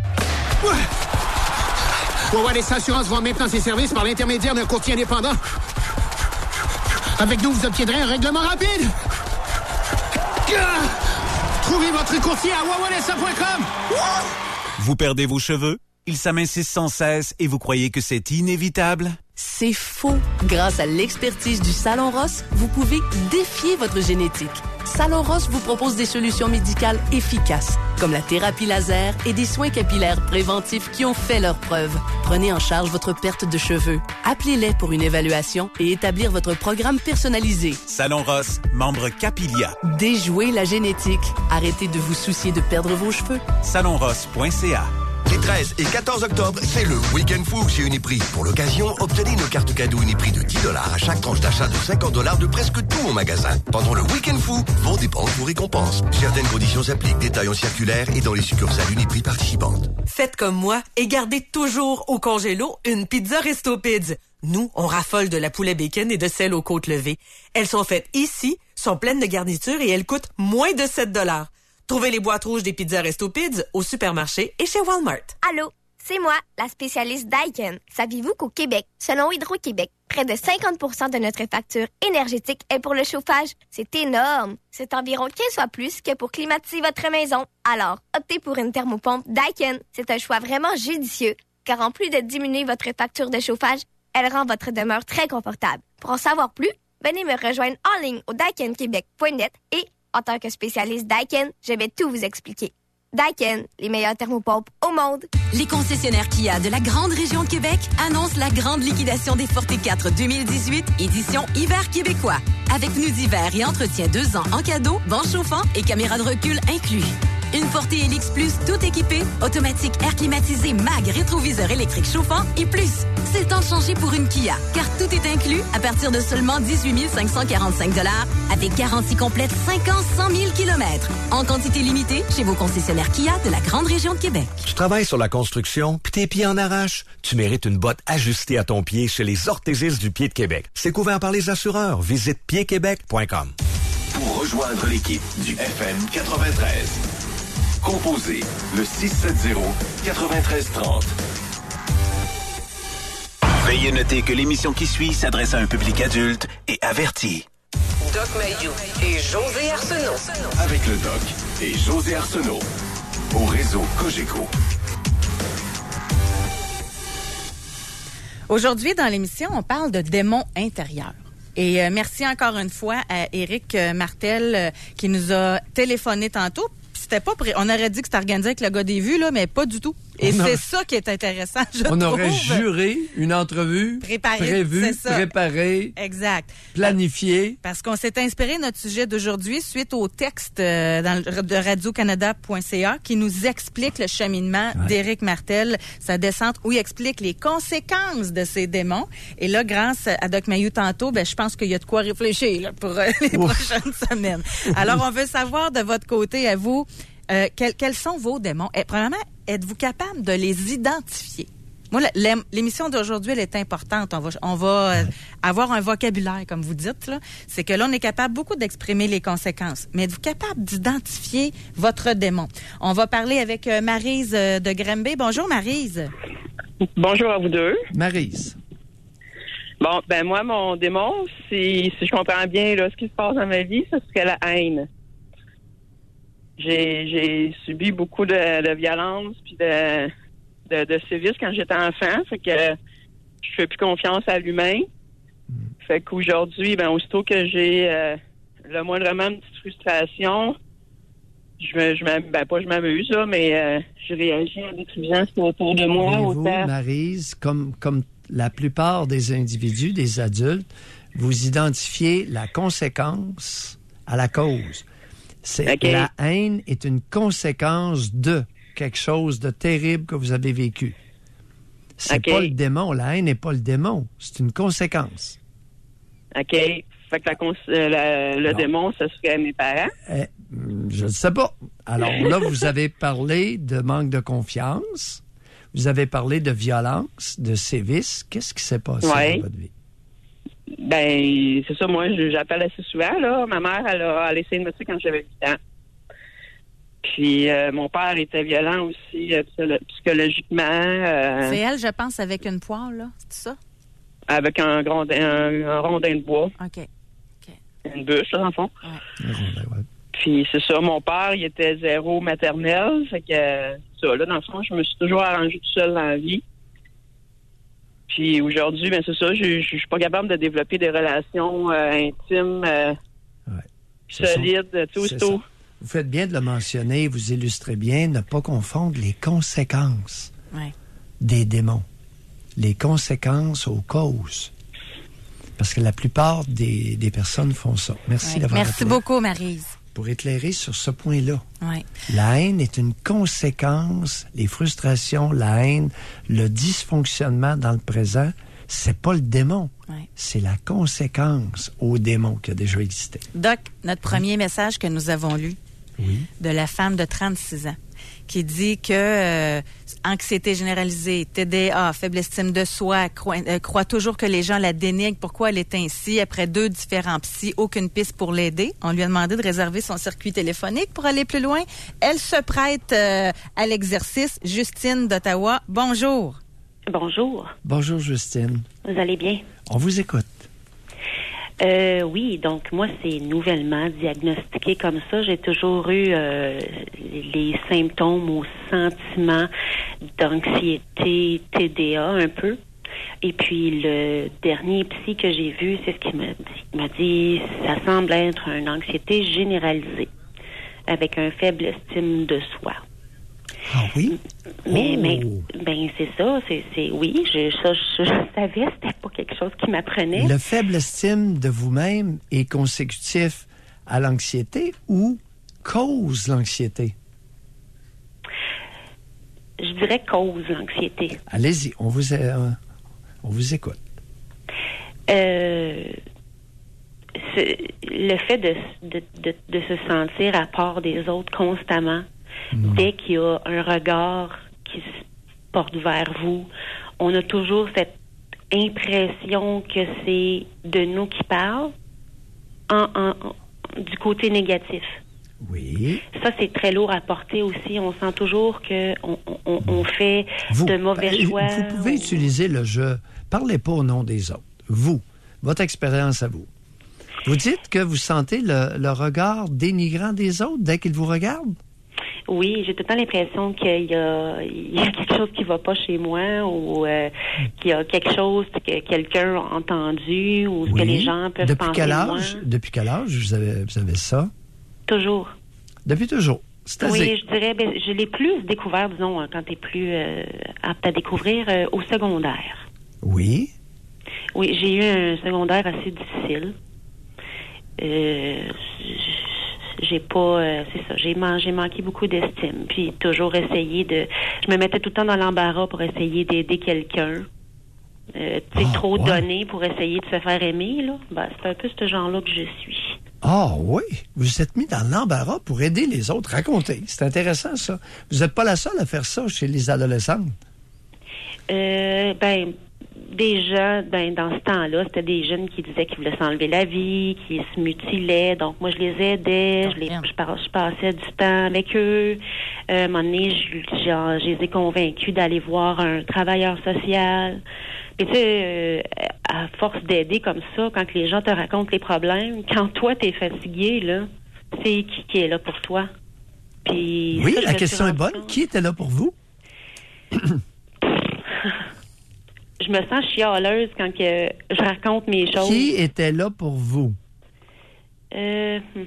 Ouais, ouais, les assurances vont maintenant ses services par l'intermédiaire d'un courtier indépendant. Avec nous, vous obtiendrez un règlement rapide. Trouvez votre courtier à wawalessa point com. Vous perdez vos cheveux? Ils s'amincissent sans cesse et vous croyez que c'est inévitable? C'est faux. Grâce à l'expertise du Salon Ross, vous pouvez défier votre génétique. Salon Ross vous propose des solutions médicales efficaces, comme la thérapie laser et des soins capillaires préventifs qui ont fait leurs preuves. Prenez en charge votre perte de cheveux. Appelez-les pour une évaluation et établir votre programme personnalisé. Salon Ross, membre Capilia. Déjouez la génétique. Arrêtez de vous soucier de perdre vos cheveux. salon ross point c a. Les treize et quatorze octobre, c'est le Week-end Fou chez Uniprix. Pour l'occasion, obtenez une carte cadeau Uniprix de dix dollars à chaque tranche d'achat de cinquante dollars de presque tout au magasin. Pendant le Week-end Fou, vos dépenses vous récompensent. Certaines conditions s'appliquent. Détails en circulaire et dans les succursales Uniprix participantes. Faites comme moi et gardez toujours au congélo une pizza Resto Pids. Nous, on raffole de la poulet bacon et de celle aux côtes levées. Elles sont faites ici, sont pleines de garniture et elles coûtent moins de sept dollars. Trouvez les boîtes rouges des pizzas Resto Pids au supermarché et chez Walmart. Allô, c'est moi, la spécialiste Daikin. Saviez-vous qu'au Québec, selon Hydro-Québec, près de cinquante pour cent de notre facture énergétique est pour le chauffage? C'est énorme! C'est environ quinze fois plus que pour climatiser votre maison. Alors, optez pour une thermopompe Daikin. C'est un choix vraiment judicieux, car en plus de diminuer votre facture de chauffage, elle rend votre demeure très confortable. Pour en savoir plus, venez me rejoindre en ligne au daikin québec point net et en tant que spécialiste Daikin, je vais tout vous expliquer. Daikin, les meilleurs thermopompes au monde. Les concessionnaires Kia de la grande région de Québec annoncent la grande liquidation des Forte quatre deux mille dix-huit, édition hiver québécois. Avec pneus d'hiver et entretien deux ans en cadeau, banc chauffant et caméra de recul inclus. Une Forte Helix Plus tout équipée, automatique air climatisé, mag, rétroviseur électrique chauffant et plus. C'est le temps de changer pour une Kia, car tout est inclus à partir de seulement dix-huit mille cinq cent quarante-cinq dollars avec garantie complète cinq ans, cent mille kilomètres. En quantité limitée chez vos concessionnaires Kia de la grande région de Québec. Tu travailles sur la construction, puis tes pieds en arrachent. Tu mérites une botte ajustée à ton pied chez les orthésistes du pied de Québec. C'est couvert par les assureurs. Visite pied québec point com. Pour rejoindre l'équipe du F M quatre-vingt-treize, composez le six sept zéro, neuf trois trois zéro. Veuillez noter que l'émission qui suit s'adresse à un public adulte et averti. Doc Mayou et José Arsenault. Avec le Doc et José Arsenault. Au réseau Cogeco. Aujourd'hui, dans l'émission, on parle de démons intérieurs. Et euh, merci encore une fois à Éric Martel euh, qui nous a téléphoné tantôt. C'était pas pré- on aurait dit que c'était organisé avec le gars des vues, là, mais pas du tout. Et on c'est a... ça qui est intéressant, je On trouve. aurait juré une entrevue Préparée, prévue, c'est ça. préparée, exact. planifiée. Parce qu'on s'est inspiré de notre sujet d'aujourd'hui suite au texte euh, dans le, de radio canada point c a qui nous explique le cheminement ouais. d'Éric Martel, sa descente, où il explique les conséquences de ces démons. Et là, grâce à Doc Mayou tantôt, ben, je pense qu'il y a de quoi réfléchir là, pour euh, les Ouf. prochaines semaines. Alors, on veut savoir de votre côté, à vous, euh, quels, quels sont vos démons? Et, premièrement, êtes-vous capable de les identifier? Moi, l'émission d'aujourd'hui, elle est importante. On va, on va euh, avoir un vocabulaire, comme vous dites. Là. C'est que là, on est capable beaucoup d'exprimer les conséquences. Mais êtes-vous capable d'identifier votre démon? On va parler avec euh, Maryse euh, de Granby. Bonjour, Maryse. Bonjour à vous deux. Maryse. Bon, ben moi, mon démon, si, si je comprends bien là, ce qui se passe dans ma vie, ce serait la haine. J'ai, j'ai subi beaucoup de, de violence puis de, de, de sévices quand j'étais enfant. Fait que je fais plus confiance à l'humain. Fait qu'aujourd'hui, ben aussitôt que j'ai euh, le moindrement une petite frustration, je me, je m'amuse, ben pas je m'amuse là, mais euh, je réagis en détruisant ce qui est autour de moi. Et vous, Maryse, comme comme la plupart des individus, des adultes, vous identifiez la conséquence à la cause. C'est, okay. La haine est une conséquence de quelque chose de terrible que vous avez vécu. C'est okay. pas le démon. La haine n'est pas le démon. C'est une conséquence. OK. Fait que la cons- la, le non. démon, ce serait mes parents? Eh, je ne sais pas. Alors là, vous avez parlé de manque de confiance. Vous avez parlé de violence, de sévices. Qu'est-ce qui s'est passé ouais. dans votre vie? Ben, c'est ça, moi, j'appelle assez souvent, là. Ma mère, elle a, elle a essayé de me tuer quand j'avais huit ans. Puis, euh, mon père était violent aussi, euh, psychologiquement. Euh, c'est elle, je pense, avec une poêle, là, c'est ça? Avec un, grondin, un, un rondin de bois. OK. OK. Une bûche, là, dans le fond. Ouais. Un rondin, ouais. Puis, c'est ça, mon père, il était zéro maternel. Fait que, ça, là, dans le fond, je me suis toujours arrangée tout seul dans la vie. Puis aujourd'hui, ben c'est ça, je, je, je suis pas capable de développer des relations euh, intimes, euh, ouais. solides, tout aussitôt. Vous faites bien de le mentionner, vous illustrez bien, ne pas confondre les conséquences ouais. des démons. Les conséquences aux causes. Parce que la plupart des, des personnes font ça. Merci ouais. d'avoir Merci appelé. beaucoup, Maryse. Pour éclairer sur ce point-là. Ouais. La haine est une conséquence, les frustrations, la haine, le dysfonctionnement dans le présent, c'est pas le démon. Ouais. C'est la conséquence au démon qui a déjà existé. Doc, notre premier oui. message que nous avons lu oui. de la femme de trente-six ans qui dit que euh, anxiété généralisée, T D A, faible estime de soi, croit, euh, croit toujours que les gens la dénigrent. Pourquoi elle est ainsi? Après deux différents psys, aucune piste pour l'aider. On lui a demandé de réserver son circuit téléphonique pour aller plus loin. Elle se prête euh, à l'exercice. Justine d'Ottawa, bonjour. Bonjour. Bonjour, Justine. Vous allez bien? On vous écoute. Euh, oui, donc moi, c'est nouvellement diagnostiqué comme ça. J'ai toujours eu euh, les symptômes ou sentiments d'anxiété, T D A un peu. Et puis, le dernier psy que j'ai vu, c'est ce qu'il m'a dit. Il m'a dit, ça semble être une anxiété généralisée avec un faible estime de soi. Ah oui? Mais, Oh. mais ben c'est ça, c'est, c'est oui, je, ça, je, je savais, c'était pas quelque chose qui m'apprenait. Le faible estime de vous-même est consécutif à l'anxiété ou cause l'anxiété? Je dirais cause l'anxiété. Allez-y, on vous, euh, on vous écoute. Euh, c'est le fait de, de, de, de se sentir à part des autres constamment, mmh. dès qu'il y a un regard qui se porte vers vous, on a toujours cette impression que c'est de nous qui parlent en, en, en, du côté négatif. Oui. Ça, c'est très lourd à porter aussi. On sent toujours qu'on on, on fait vous, de mauvais choix. Vous pouvez utiliser le jeu. Parlez pas au nom des autres. Vous, votre expérience à vous. Vous dites que vous sentez le, le regard dénigrant des autres dès qu'ils vous regardent? Oui, j'ai tout le temps l'impression qu'il y a, il y a quelque chose qui va pas chez moi ou euh, qu'il y a quelque chose que quelqu'un a entendu ou ce oui. que les gens peuvent Depuis penser quel de âge? moi. Depuis quel âge vous avez, vous avez ça? Toujours. Depuis toujours? C'est-à-dire? Oui, je dirais, ben, je l'ai plus découvert, disons, quand tu es plus euh, apte à découvrir, euh, au secondaire. Oui. Oui, j'ai eu un secondaire assez difficile. Euh, j'ai pas, euh, c'est ça, j'ai, man- j'ai manqué beaucoup d'estime. Puis toujours essayé de, je me mettais tout le temps dans l'embarras pour essayer d'aider quelqu'un. Euh, tu sais, oh, trop ouais. donner pour essayer de se faire aimer, là. Ben, c'est un peu ce genre-là que je suis. Ah oui, vous vous êtes mis dans l'embarras pour aider les autres. Racontez, c'est intéressant ça. Vous n'êtes pas la seule à faire ça chez les adolescentes. Euh, ben, des gens, ben, dans ce temps-là, c'était des jeunes qui disaient qu'ils voulaient s'enlever la vie, qui se mutilaient. Donc, moi, je les aidais, je, les, je, par- je passais du temps avec eux. Euh, à un moment donné, je, je, je les ai convaincus d'aller voir un travailleur social. Et tu sais, euh, à force d'aider comme ça, quand les gens te racontent les problèmes, quand toi, t'es fatigué, là, c'est qui qui est là pour toi? Puis oui, ça, la je question me est suis bonne. rendu Qui était là pour vous? Je me sens chialeuse quand que je raconte mes choses. Qui était là pour vous? Euh, hmm.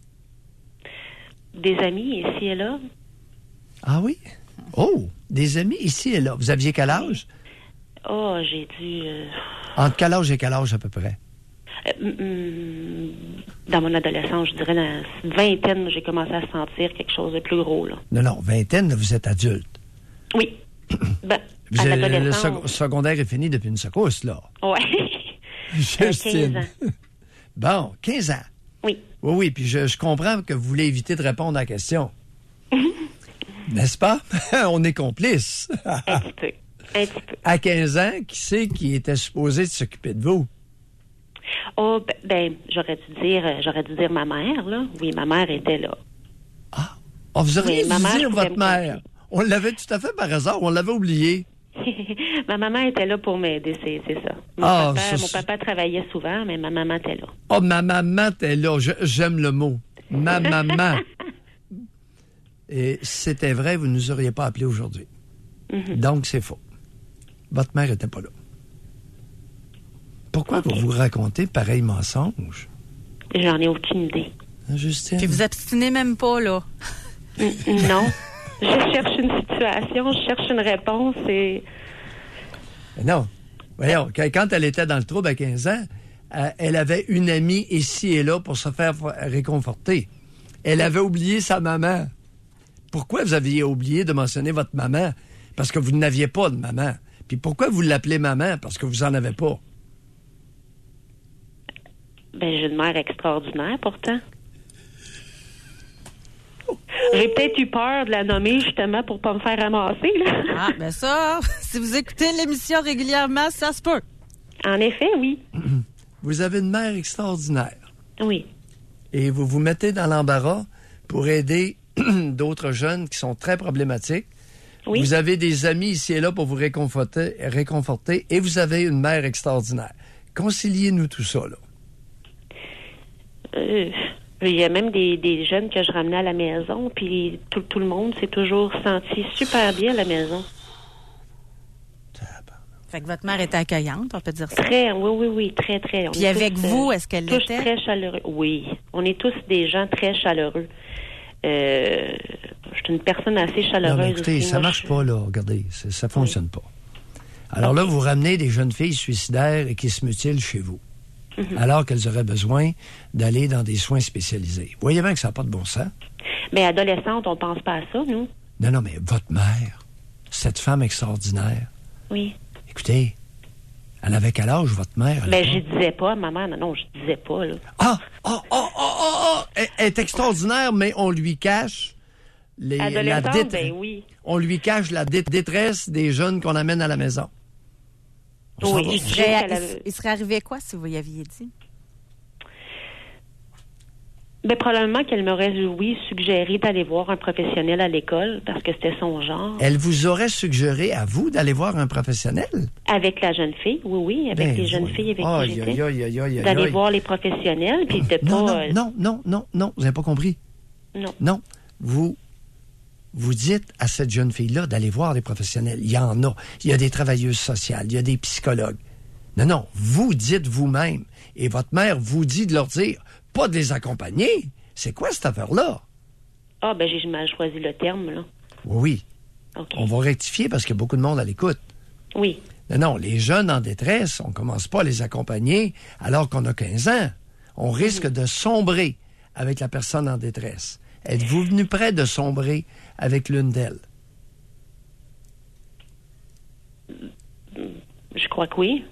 Des amis ici et là. Ah oui? Oh, des amis ici et là. Vous aviez quel âge? Oh, j'ai dû... Euh... Entre quel âge et quel âge à peu près? Euh, mm, dans mon adolescence, je dirais dans la vingtaine, j'ai commencé à sentir quelque chose de plus gros, là. Non, non, vingtaine, vous êtes adulte. Oui. Ben, Vous à avez- le l'adolescence... sec- secondaire est fini depuis une secousse, là. Ouais. Justine. quinze ans. Bon, quinze ans. Oui. Oui, oui, puis je, je comprends que vous voulez éviter de répondre à la question. N'est-ce pas? On est complices. Un petit peu. Un petit peu. À quinze ans, qui c'est qui était supposé de s'occuper de vous? Oh, ben, ben, j'aurais dû dire, euh, j'aurais dû dire ma mère, là. Oui, ma mère était là. Oh, vous auriez Oui, ma dû mère dire pouvait votre me mère. On l'avait tout à fait par hasard, on l'avait oublié. Ma maman était là pour m'aider, c'est, c'est ça. Mon, Ah, papa, ça, mon c'est- papa travaillait souvent, mais ma maman était là. Oh, ma maman était là. Je- j'aime le mot. Ma maman. Et si c'était vrai, vous ne nous auriez pas appelé aujourd'hui. Mhm. Donc, c'est faux. Votre mère n'était pas là. Pourquoi vous vous racontez pareil mensonge? J'en ai aucune idée. Hein, Justine? Puis vous obstinez même pas, là. N- non. Je cherche une situation, je cherche une réponse et... Mais non. Voyons, quand quand elle était dans le trouble à quinze ans, euh, elle avait une amie ici et là pour se faire réconforter. Elle avait oublié sa maman. Pourquoi vous aviez oublié de mentionner votre maman? Parce que vous n'aviez pas de maman. Puis pourquoi vous l'appelez maman? Parce que vous en avez pas. Ben, j'ai une mère extraordinaire, pourtant. J'ai peut-être eu peur de la nommer, justement, pour pas me faire ramasser, là. Ah, ben ça, si vous écoutez l'émission régulièrement, ça se peut. En effet, oui. Vous avez une mère extraordinaire. Oui. Et vous vous mettez dans l'embarras pour aider d'autres jeunes qui sont très problématiques. Oui. Vous avez des amis ici et là pour vous réconforter, réconforter et vous avez une mère extraordinaire. Conciliez-nous tout ça, là. Euh, il y a même des, des jeunes que je ramenais à la maison, puis tout, tout le monde s'est toujours senti super bien à la maison. Fait que votre mère était accueillante, on peut dire ça. Très, oui, oui, oui, très, très. On Puis est avec tous, vous, euh, est-ce qu'elle tous l'était? très chaleureux. Oui, on est tous des gens très chaleureux. Euh, je suis une personne assez chaleureuse. Non, mais écoutez, aussi. ça Moi, marche je... pas, là. Regardez, ça, ça fonctionne oui. pas. Alors là, vous ramenez des jeunes filles suicidaires et qui se mutilent chez vous, mm-hmm. alors qu'elles auraient besoin d'aller dans des soins spécialisés. Vous voyez bien que ça n'a pas de bon sens. Mais adolescente, on pense pas à ça, nous. Non, non, mais votre mère, cette femme extraordinaire. Oui. Écoutez, elle avait quel âge, votre mère? Ben, je disais pas, ma mère, non, non, je disais pas, là. Ah! Ah! Ah! Ah! Ah! Elle, elle est extraordinaire, mais on lui cache les, la dé... ben oui. On lui cache la dé... détresse des jeunes qu'on amène à la maison. Oui, il serait, il, il serait arrivé quoi si vous y aviez dit? Ben, probablement qu'elle m'aurait, oui, suggéré d'aller voir un professionnel à l'école parce que c'était son genre. Elle vous aurait suggéré à vous d'aller voir un professionnel? Avec la jeune fille, oui, oui, avec ben, les jeunes oui. filles avec oh, qui j'étais. Aïe, aïe, aïe, aïe, d'aller aïe. voir les professionnels, puis de non, pas... Non, euh... non, non, non, non, vous n'avez pas compris. Non. Non, vous... Vous dites à cette jeune fille-là d'aller voir des professionnels. Il y en a. Il y a des travailleuses sociales, il y a des psychologues. Non, non, vous dites vous-même. Et votre mère vous dit de leur dire, pas de les accompagner. C'est quoi cette affaire-là? Ah, ben j'ai mal choisi le terme, là. Oui. Okay. On va rectifier parce qu'il y a beaucoup de monde à l'écoute. Oui. Non, non, les jeunes en détresse, on ne commence pas à les accompagner alors qu'on a quinze ans. On risque mmh. de sombrer avec la personne en détresse. Êtes-vous venu près de sombrer avec l'une d'elles? Je crois que oui.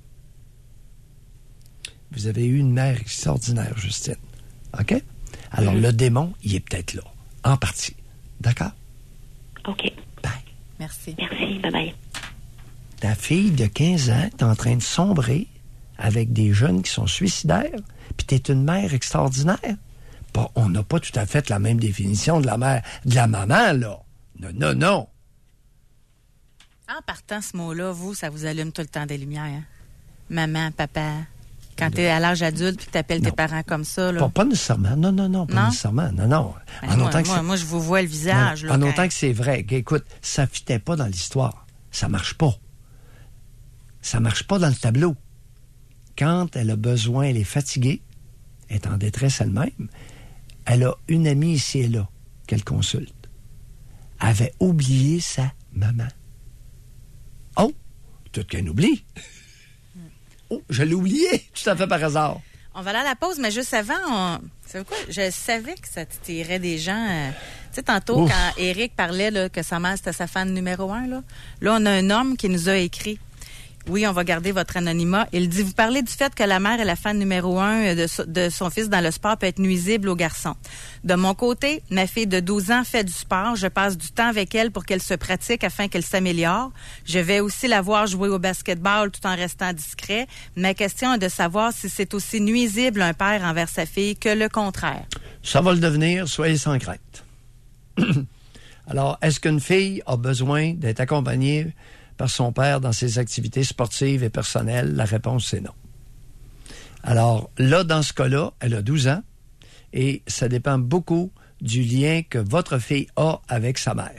Vous avez eu une mère extraordinaire, Justine. OK? Alors, mm-hmm. le démon, il est peut-être là, en partie. D'accord? OK. Bye. Merci. Merci, bye-bye. Ta fille de quinze ans est en train de sombrer avec des jeunes qui sont suicidaires, puis t'es une mère extraordinaire. Bon, on n'a pas tout à fait la même définition de la mère, de la maman, là. Non, non, non. En partant ce mot-là, vous, ça vous allume tout le temps des lumières. Hein? Maman, papa. Quand tu es à l'âge adulte puis que tu appelles tes parents comme ça. Là. Pas, pas nécessairement. Non, non, non, pas non? nécessairement. Non, non. Ben en moi, autant que moi, moi, je vous vois le visage. Non, là, en quand... autant que c'est vrai. Écoute, ça ne fitait pas dans l'histoire. Ça marche pas. Ça marche pas dans le tableau. Quand elle a besoin, elle est fatiguée, elle est en détresse elle-même, elle a une amie ici et là qu'elle consulte. Elle avait oublié sa maman. Oh, tout qu'elle oublie. Oh, je l'ai oublié, tout à fait par hasard. On va aller à la pause, mais juste avant, on... c'est quoi? Je savais que ça tirait des gens. Euh... Tu sais, tantôt, Ouf. quand Éric parlait là, que sa mère, c'était sa fan numéro un, là, là, on a un homme qui nous a écrit. Oui, on va garder votre anonymat. Il dit, vous parlez du fait que la mère est la fan numéro un de, so- de son fils dans le sport peut être nuisible aux garçons. De mon côté, ma fille de douze ans fait du sport. Je passe du temps avec elle pour qu'elle se pratique afin qu'elle s'améliore. Je vais aussi la voir jouer au basketball tout en restant discret. Ma question est de savoir si c'est aussi nuisible un père envers sa fille que le contraire. Ça va le devenir, soyez sans crainte. Alors, est-ce qu'une fille a besoin d'être accompagnée par son père dans ses activités sportives et personnelles? La réponse, c'est non. Alors, là, dans ce cas-là, elle a douze ans et ça dépend beaucoup du lien que votre fille a avec sa mère.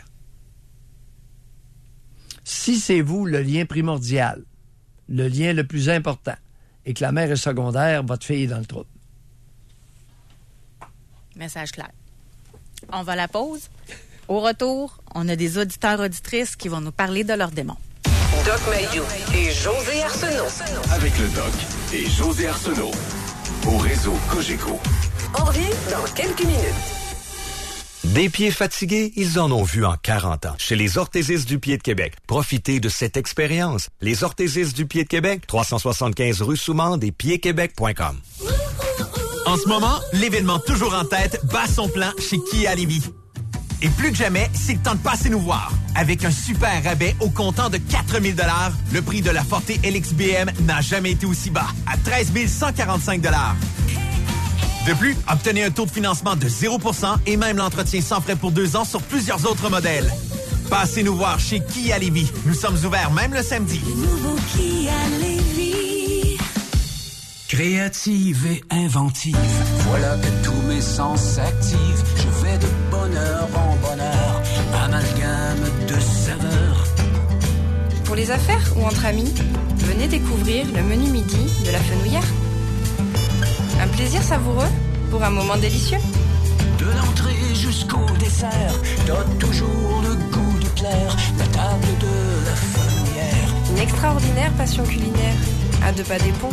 Si c'est vous le lien primordial, le lien le plus important, et que la mère est secondaire, votre fille est dans le trouble. Message clair. On va à la pause. Au retour, on a des auditeurs auditrices qui vont nous parler de leurs démons. Doc Mayou et José Arsenault. Avec le Doc et José Arsenault. Au réseau Cogeco. On revient dans quelques minutes. Des pieds fatigués, ils en ont vu en quarante ans. Chez les orthésistes du pied de Québec. Profitez de cette expérience. Les orthésistes du pied de Québec, trois cent soixante-quinze rue Soumande et pieds québec point com. En ce moment, l'événement toujours en tête bat son plein chez Kia Lévis. Et plus que jamais, c'est le temps de passer nous voir. Avec un super rabais au comptant de quatre mille dollars, le prix de la Forte L X B M n'a jamais été aussi bas, à treize mille cent quarante-cinq dollars. De plus, obtenez un taux de financement de zéro pour cent et même l'entretien sans frais pour deux ans sur plusieurs autres modèles. Passez nous voir chez Kia Lévis. Nous sommes ouverts même le samedi. Nouveau Kia Lévis. Créative et inventive, voilà que tous mes sens s'activent. Je vais de bonheur en bonheur, amalgame de saveurs. Pour les affaires ou entre amis, venez découvrir le menu midi de la Fenouillère. Un plaisir savoureux pour un moment délicieux. De De l'entrée jusqu'au dessert, t'as toujours le goût de plaire. La table de la fermière. Une extraordinaire passion culinaire, à deux pas des ponts.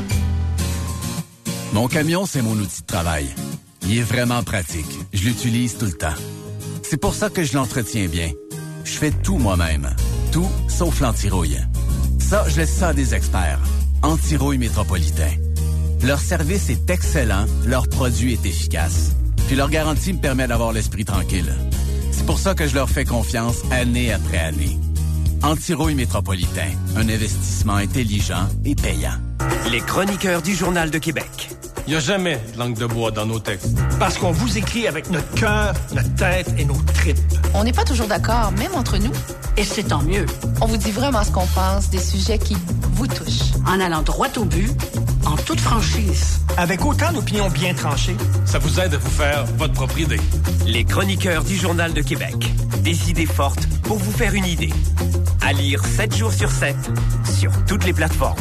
Mon camion, c'est mon outil de travail. Il est vraiment pratique. Je l'utilise tout le temps. C'est pour ça que je l'entretiens bien. Je fais tout moi-même. Tout sauf l'antirouille. Ça, je laisse ça à des experts. Antirouille Métropolitain. Leur service est excellent, leur produit est efficace. Puis leur garantie me permet d'avoir l'esprit tranquille. C'est pour ça que je leur fais confiance année après année. Antirouille Métropolitain, un investissement intelligent et payant. Les chroniqueurs du Journal de Québec. Il n'y a jamais de langue de bois dans nos textes. Parce qu'on vous écrit avec notre cœur, notre tête et nos tripes. On n'est pas toujours d'accord, même entre nous. Et c'est tant mieux. On vous dit vraiment ce qu'on pense des sujets qui vous touchent. En allant droit au but, en toute franchise. Avec autant d'opinions bien tranchées, ça vous aide à vous faire votre propre idée. Les chroniqueurs du Journal de Québec. Des idées fortes pour vous faire une idée. À lire sept jours sur sept, sur toutes les plateformes.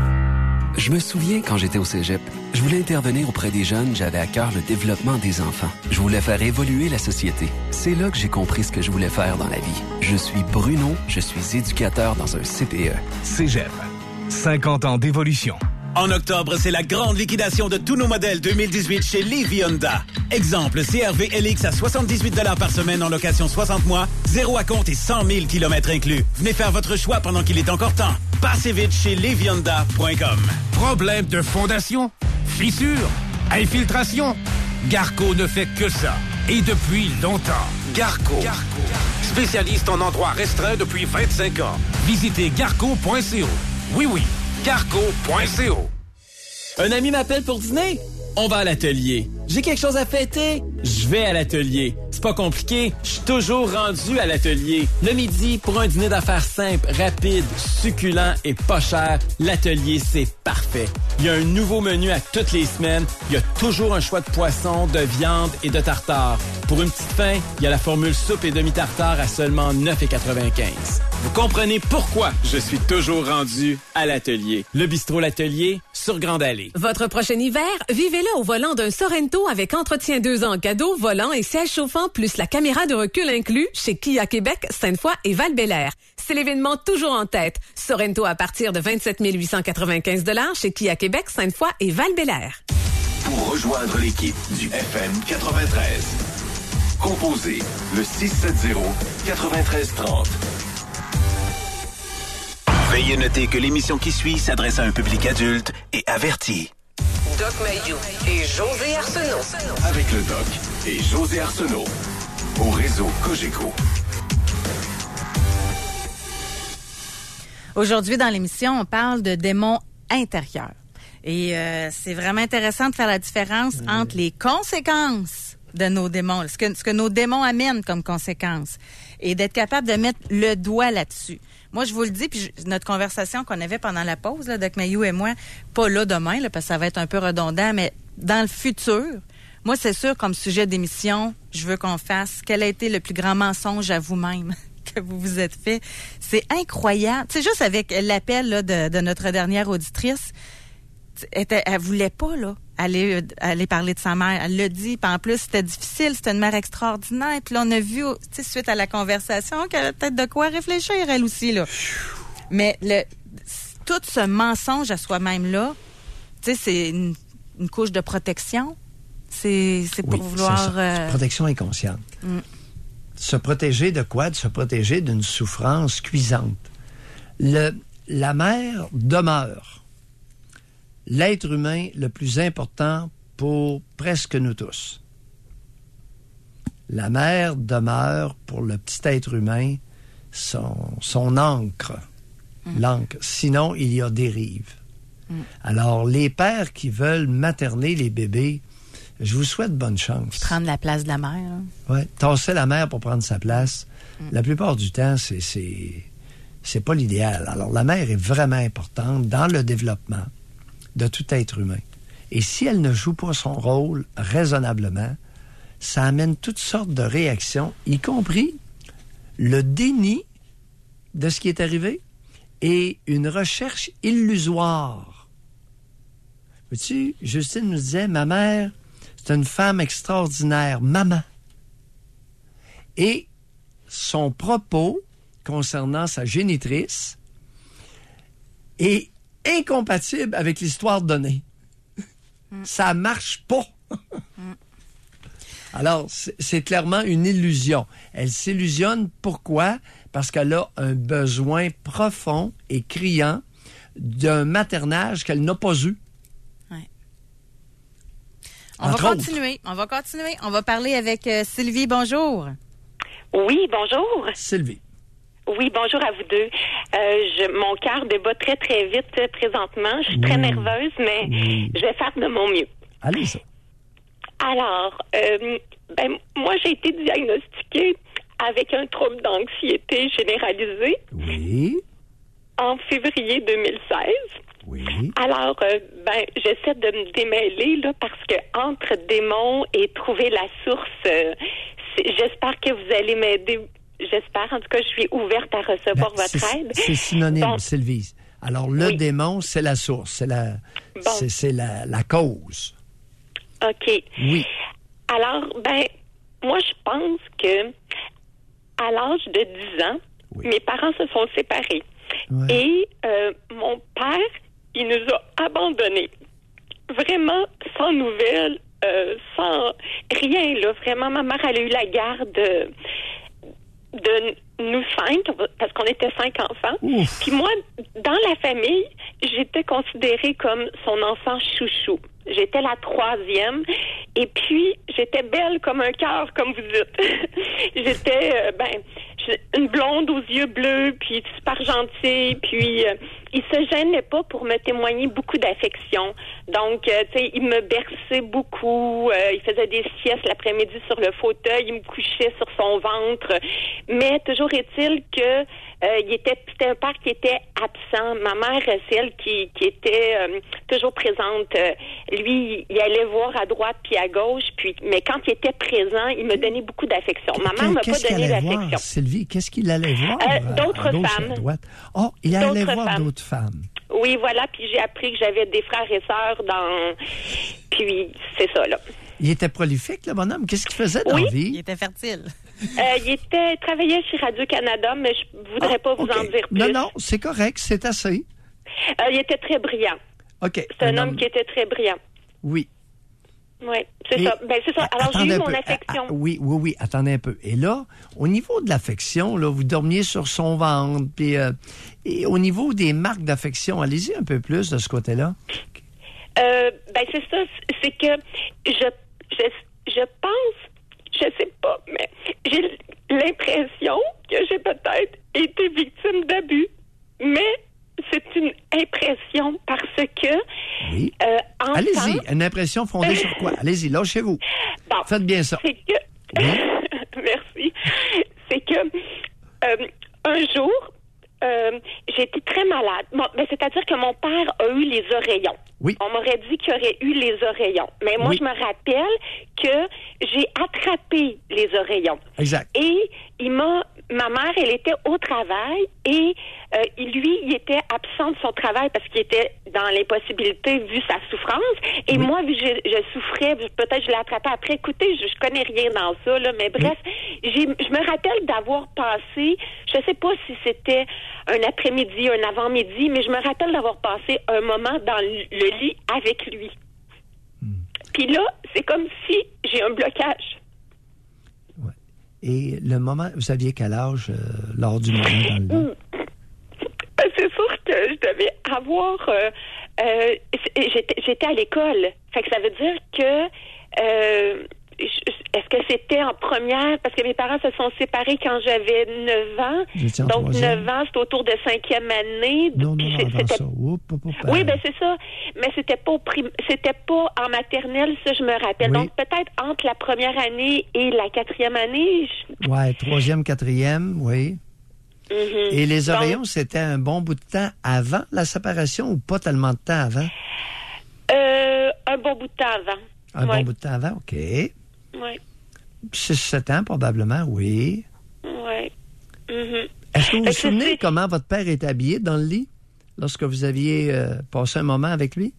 Je me souviens quand j'étais au cégep, je voulais intervenir auprès des jeunes, j'avais à cœur le développement des enfants. Je voulais faire évoluer la société. C'est là que j'ai compris ce que je voulais faire dans la vie. Je suis Bruno, je suis éducateur dans un C P E. Cégep, cinquante ans d'évolution. En octobre, c'est la grande liquidation de tous nos modèles deux mille dix-huit chez Lévis Honda. Exemple, C R V L X à soixante-dix-huit dollars par semaine en location soixante mois, zéro à compte et cent mille kilomètres inclus. Venez faire votre choix pendant qu'il est encore temps. Passez vite chez lévis honda point com. Problème de fondation? Fissure? Infiltration? Garco ne fait que ça. Et depuis longtemps. Garco. Garco. Spécialiste en endroits restreints depuis vingt-cinq ans. Visitez garco point co. Oui, oui. garco point co. Un ami m'appelle pour dîner? On va à l'atelier. J'ai quelque chose à fêter? Je vais à l'atelier. C'est pas compliqué, je suis toujours rendu à l'atelier. Le midi, pour un dîner d'affaires simple, rapide, succulent et pas cher, l'atelier, c'est parfait. Il y a un nouveau menu à toutes les semaines. Il y a toujours un choix de poisson, de viande et de tartare. Pour une petite faim, il y a la formule soupe et demi-tartare à seulement neuf quatre-vingt-quinze. Vous comprenez pourquoi je suis toujours rendu à l'atelier. Le bistrot L'Atelier sur Grande Allée. Votre prochain hiver, vivez-le au volant d'un Sorento avec entretien deux ans en cadeau, volant et siège chauffant, plus la caméra de recul inclus chez Kia Québec, Sainte-Foy et Val-Bélair. C'est l'événement toujours en tête. Sorento à partir de vingt-sept mille huit cent quatre-vingt-quinze dollars chez Kia Québec, Sainte-Foy et Val-Bélair. Pour rejoindre l'équipe du F M quatre-vingt-treize, composez le six sept zéro, neuf trois trois zéro. Veuillez noter que l'émission qui suit s'adresse à un public adulte et averti. Doc Mayou et José Arsenault. Avec le Doc et José Arsenault. Au réseau Cogeco. Aujourd'hui, dans l'émission, on parle de démons intérieurs. Et euh, c'est vraiment intéressant de faire la différence mmh. entre les conséquences de nos démons, ce que, ce que nos démons amènent comme conséquences, et d'être capable de mettre le doigt là-dessus. Moi, je vous le dis, puis je, notre conversation qu'on avait pendant la pause, là, Doc Mayou et moi, pas là demain, là, parce que ça va être un peu redondant, mais dans le futur, moi, c'est sûr, comme sujet d'émission, je veux qu'on fasse quel a été le plus grand mensonge à vous-même que vous vous êtes fait. C'est incroyable. C'est juste avec l'appel là, de, de notre dernière auditrice, elle, elle voulait pas là aller aller parler de sa mère. Elle l'a dit. Puis en plus, c'était difficile. C'était une mère extraordinaire. Puis là, on a vu, tu sais, suite à la conversation, qu'elle a peut-être de quoi réfléchir, elle aussi, là. Mais le tout ce mensonge à soi-même, là, tu sais, c'est une, une couche de protection. C'est, c'est pour oui, vouloir... C'est euh... protection inconsciente. Mm. Se protéger de quoi? De se protéger d'une souffrance cuisante. Le, la mère demeure l'être humain le plus important pour presque nous tous. La mère demeure pour le petit être humain son, son ancre, mm. l'ancre. Sinon, il y a dérive. Mm. Alors, les pères qui veulent materner les bébés, je vous souhaite bonne chance. Prendre la place de la mère. Oui, tasser la mère pour prendre sa place. Mm. La plupart du temps, c'est, c'est, c'est pas l'idéal. Alors, la mère est vraiment importante dans le développement de tout être humain. Et si elle ne joue pas son rôle raisonnablement, ça amène toutes sortes de réactions, y compris le déni de ce qui est arrivé et une recherche illusoire. Vois-tu, Justine nous disait, ma mère, c'est une femme extraordinaire. Maman. Et son propos concernant sa génitrice est incompatible avec l'histoire donnée. Mm. Ça marche pas. mm. Alors, c'est, c'est clairement une illusion. Elle s'illusionne. Pourquoi? Parce qu'elle a un besoin profond et criant d'un maternage qu'elle n'a pas eu. Ouais. On va continuer. On va continuer. On va parler avec euh, Sylvie. Bonjour. Oui, bonjour. Sylvie. Oui, bonjour à vous deux. Euh, je, mon cœur débat très, très vite euh, présentement. Je suis très oui. nerveuse, mais oui. je vais faire de mon mieux. Allez-y. Alors, euh, ben, moi, j'ai été diagnostiquée avec un trouble d'anxiété généralisée. Oui. En février deux mille seize. Oui. Alors, euh, ben, j'essaie de me démêler, là, parce que entre démons et trouver la source, euh, j'espère que vous allez m'aider. J'espère. En tout cas, je suis ouverte à recevoir ben, votre c'est, aide. C'est synonyme, donc, Sylvie. Alors, le oui. démon, c'est la source, c'est la, bon. c'est, c'est la, la cause. OK. Oui. Alors, ben, moi, je pense que à l'âge de dix ans, oui. mes parents se sont séparés. Ouais. Et euh, mon père, il nous a abandonnés. Vraiment sans nouvelles, euh, sans rien, là. Vraiment, ma mère, elle a eu la garde euh, de nous cinq, parce qu'on était cinq enfants. Ouf. Puis moi, dans la famille, j'étais considérée comme son enfant chouchou. J'étais la troisième. Et puis, j'étais belle comme un cœur, comme vous dites. j'étais, euh, ben, une blonde aux yeux bleus, puis super gentille. Puis, euh, il se gênait pas pour me témoigner beaucoup d'affection. Donc, euh, tu sais, il me berçait beaucoup. Euh, il faisait des siestes l'après-midi sur le fauteuil. Il me couchait sur son ventre. Mais toujours est-il que euh, il était, c'était un père qui était absent. Ma mère, c'est elle qui, qui était euh, toujours présente. Euh, lui, il allait voir à droite puis à gauche. Puis, mais quand il était présent, il me donnait beaucoup d'affection. Ma mère m'a pas donné d'affection. Voir, Sylvie, qu'est-ce qu'il allait voir? Euh, d'autres à gauche, femmes. À droite. Oh, il allait d'autres voir femmes. d'autres femmes. Oui, voilà. Puis j'ai appris que j'avais des frères et sœurs dans... Puis c'est ça, là. Il était prolifique, le bonhomme. Qu'est-ce qu'il faisait dans oui. la vie? Il était fertile. Euh, il était, il travaillait chez Radio-Canada, mais je voudrais ah, pas vous okay. en dire plus. Non, non, c'est correct, c'est assez. Euh, il était très brillant. OK. C'est un, un homme, homme qui était très brillant. Oui. Oui, c'est Et, ça. Ben, c'est ça. Alors, j'ai eu mon peu. affection. Ah, oui, oui, oui. Attendez un peu. Et là, au niveau de l'affection, là, vous dormiez sur son ventre. Puis, euh, et au niveau des marques d'affection, allez-y un peu plus de ce côté-là. Euh, ben, c'est ça. C'est que je, je, je pense, je sais pas, mais j'ai l'impression que j'ai peut-être été victime d'abus. Mais c'est une impression parce que... Oui. Euh, enfant, allez-y, une impression fondée sur quoi? Allez-y, lâchez-vous. Bon, faites bien ça. C'est que... Oui. Merci. C'est que euh, un jour, euh, j'ai été très malade. Bon, ben, c'est-à-dire que mon père a eu les oreillons. Oui. On m'aurait dit qu'il aurait eu les oreillons. Mais moi, oui. je me rappelle que j'ai attrapé les oreillons. Exact. Et il m'a... Ma mère, elle était au travail et euh, lui, il était absent de son travail parce qu'il était dans l'impossibilité vu sa souffrance. Et oui. moi, vu que je, je souffrais, peut-être je l'ai attrapé après. Écoutez, je, je connais rien dans ça, là, mais bref, oui. j'ai, je me rappelle d'avoir passé, je sais pas si c'était un après-midi, un avant-midi, mais je me rappelle d'avoir passé un moment dans le, le lit avec lui. Hmm. Puis là, c'est comme si j'ai un blocage. Et le moment, vous saviez quel âge euh, lors du moment dans le lit? C'est sûr que je devais avoir... Euh, euh, j'étais, j'étais à l'école. Fait que ça veut dire que... Euh, est-ce que c'était en première? Parce que mes parents se sont séparés quand j'avais neuf ans. Donc, neuf ans, c'était autour de cinquième année. Non, non, non, c'était... ça. Oup, oup, oup, oui, ben c'est ça. Mais c'était pas, au prim... c'était pas en maternelle, ça, je me rappelle. Oui. Donc, peut-être entre la première année et la quatrième année. Je... Oui, troisième, quatrième, oui. Mm-hmm. Et les oreillons, Donc, c'était un bon bout de temps avant la séparation ou pas tellement de temps avant? Euh, un bon bout de temps avant. Un ouais. bon bout de temps avant, OK. Oui. six sept ans, probablement, oui. Oui. Mm-hmm. Est-ce que vous vous souvenez c'est... comment votre père était habillé dans le lit lorsque vous aviez euh, passé un moment avec lui?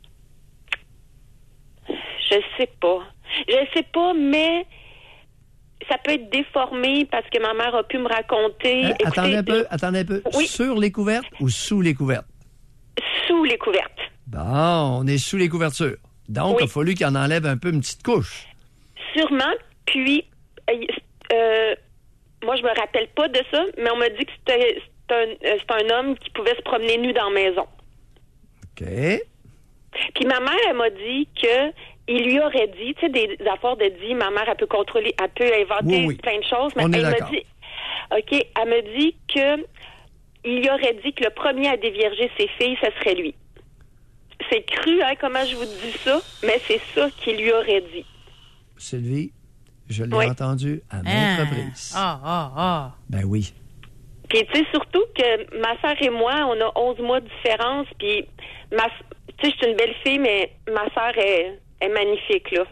Je sais pas. Je sais pas, mais ça peut être déformé parce que ma mère a pu me raconter... Hein, écoutez, attendez un peu, attendez un peu. Oui. Sur les couvertes ou sous les couvertes? Sous les couvertes. Bon, on est sous les couvertures. Donc, il Oui. a fallu qu'il en enlève un peu une petite couche. Sûrement. Puis, euh, euh, moi, je me rappelle pas de ça, mais on m'a dit que c'était c'est un, euh, c'est un homme qui pouvait se promener nu dans la maison. OK. Puis ma mère, elle m'a dit que il lui aurait dit, tu sais, des affaires de dit, ma mère, elle peut contrôler, elle peut inventer Oui, oui. plein de choses, mais On est elle m'a d'accord. dit, OK, elle m'a dit que il lui aurait dit que le premier à dévierger ses filles, ce serait lui. C'est cru, hein, comment je vous dis ça, mais c'est ça qu'il lui aurait dit. Sylvie, je l'ai Oui. entendu à maintes Hein? reprises. Ah, ah, ah. Ben oui. Puis, tu sais, surtout que ma soeur et moi, on a onze mois de différence, puis ma, tu sais, je suis une belle fille, mais ma soeur est, est magnifique, là.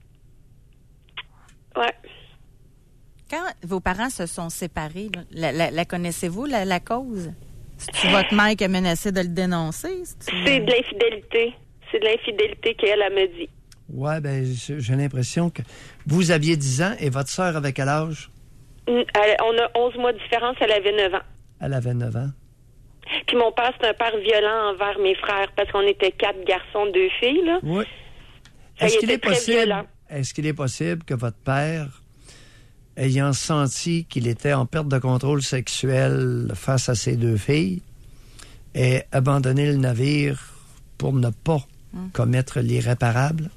Ouais. Quand vos parents se sont séparés, là, la, la- la connaissez-vous, la, la cause? C'est-tu votre mère qui a menacé de le dénoncer? C'est-tu- C'est de l'infidélité. C'est de l'infidélité qu'elle, elle me dit. Ouais, ben j'ai j'ai l'impression que vous aviez dix ans et votre sœur avait quel âge? Elle- on a onze mois de différence, elle avait neuf ans. Elle avait neuf ans. Puis mon père, c'est un père violent envers mes frères, parce qu'on était quatre garçons, deux filles, là. Oui. Ça, Est-ce il qu'il était est très possible, violent. est-ce qu'il est possible que votre père, ayant senti qu'il était en perte de contrôle sexuel face à ses deux filles, ait abandonné le navire pour ne pas Hum. commettre l'irréparable?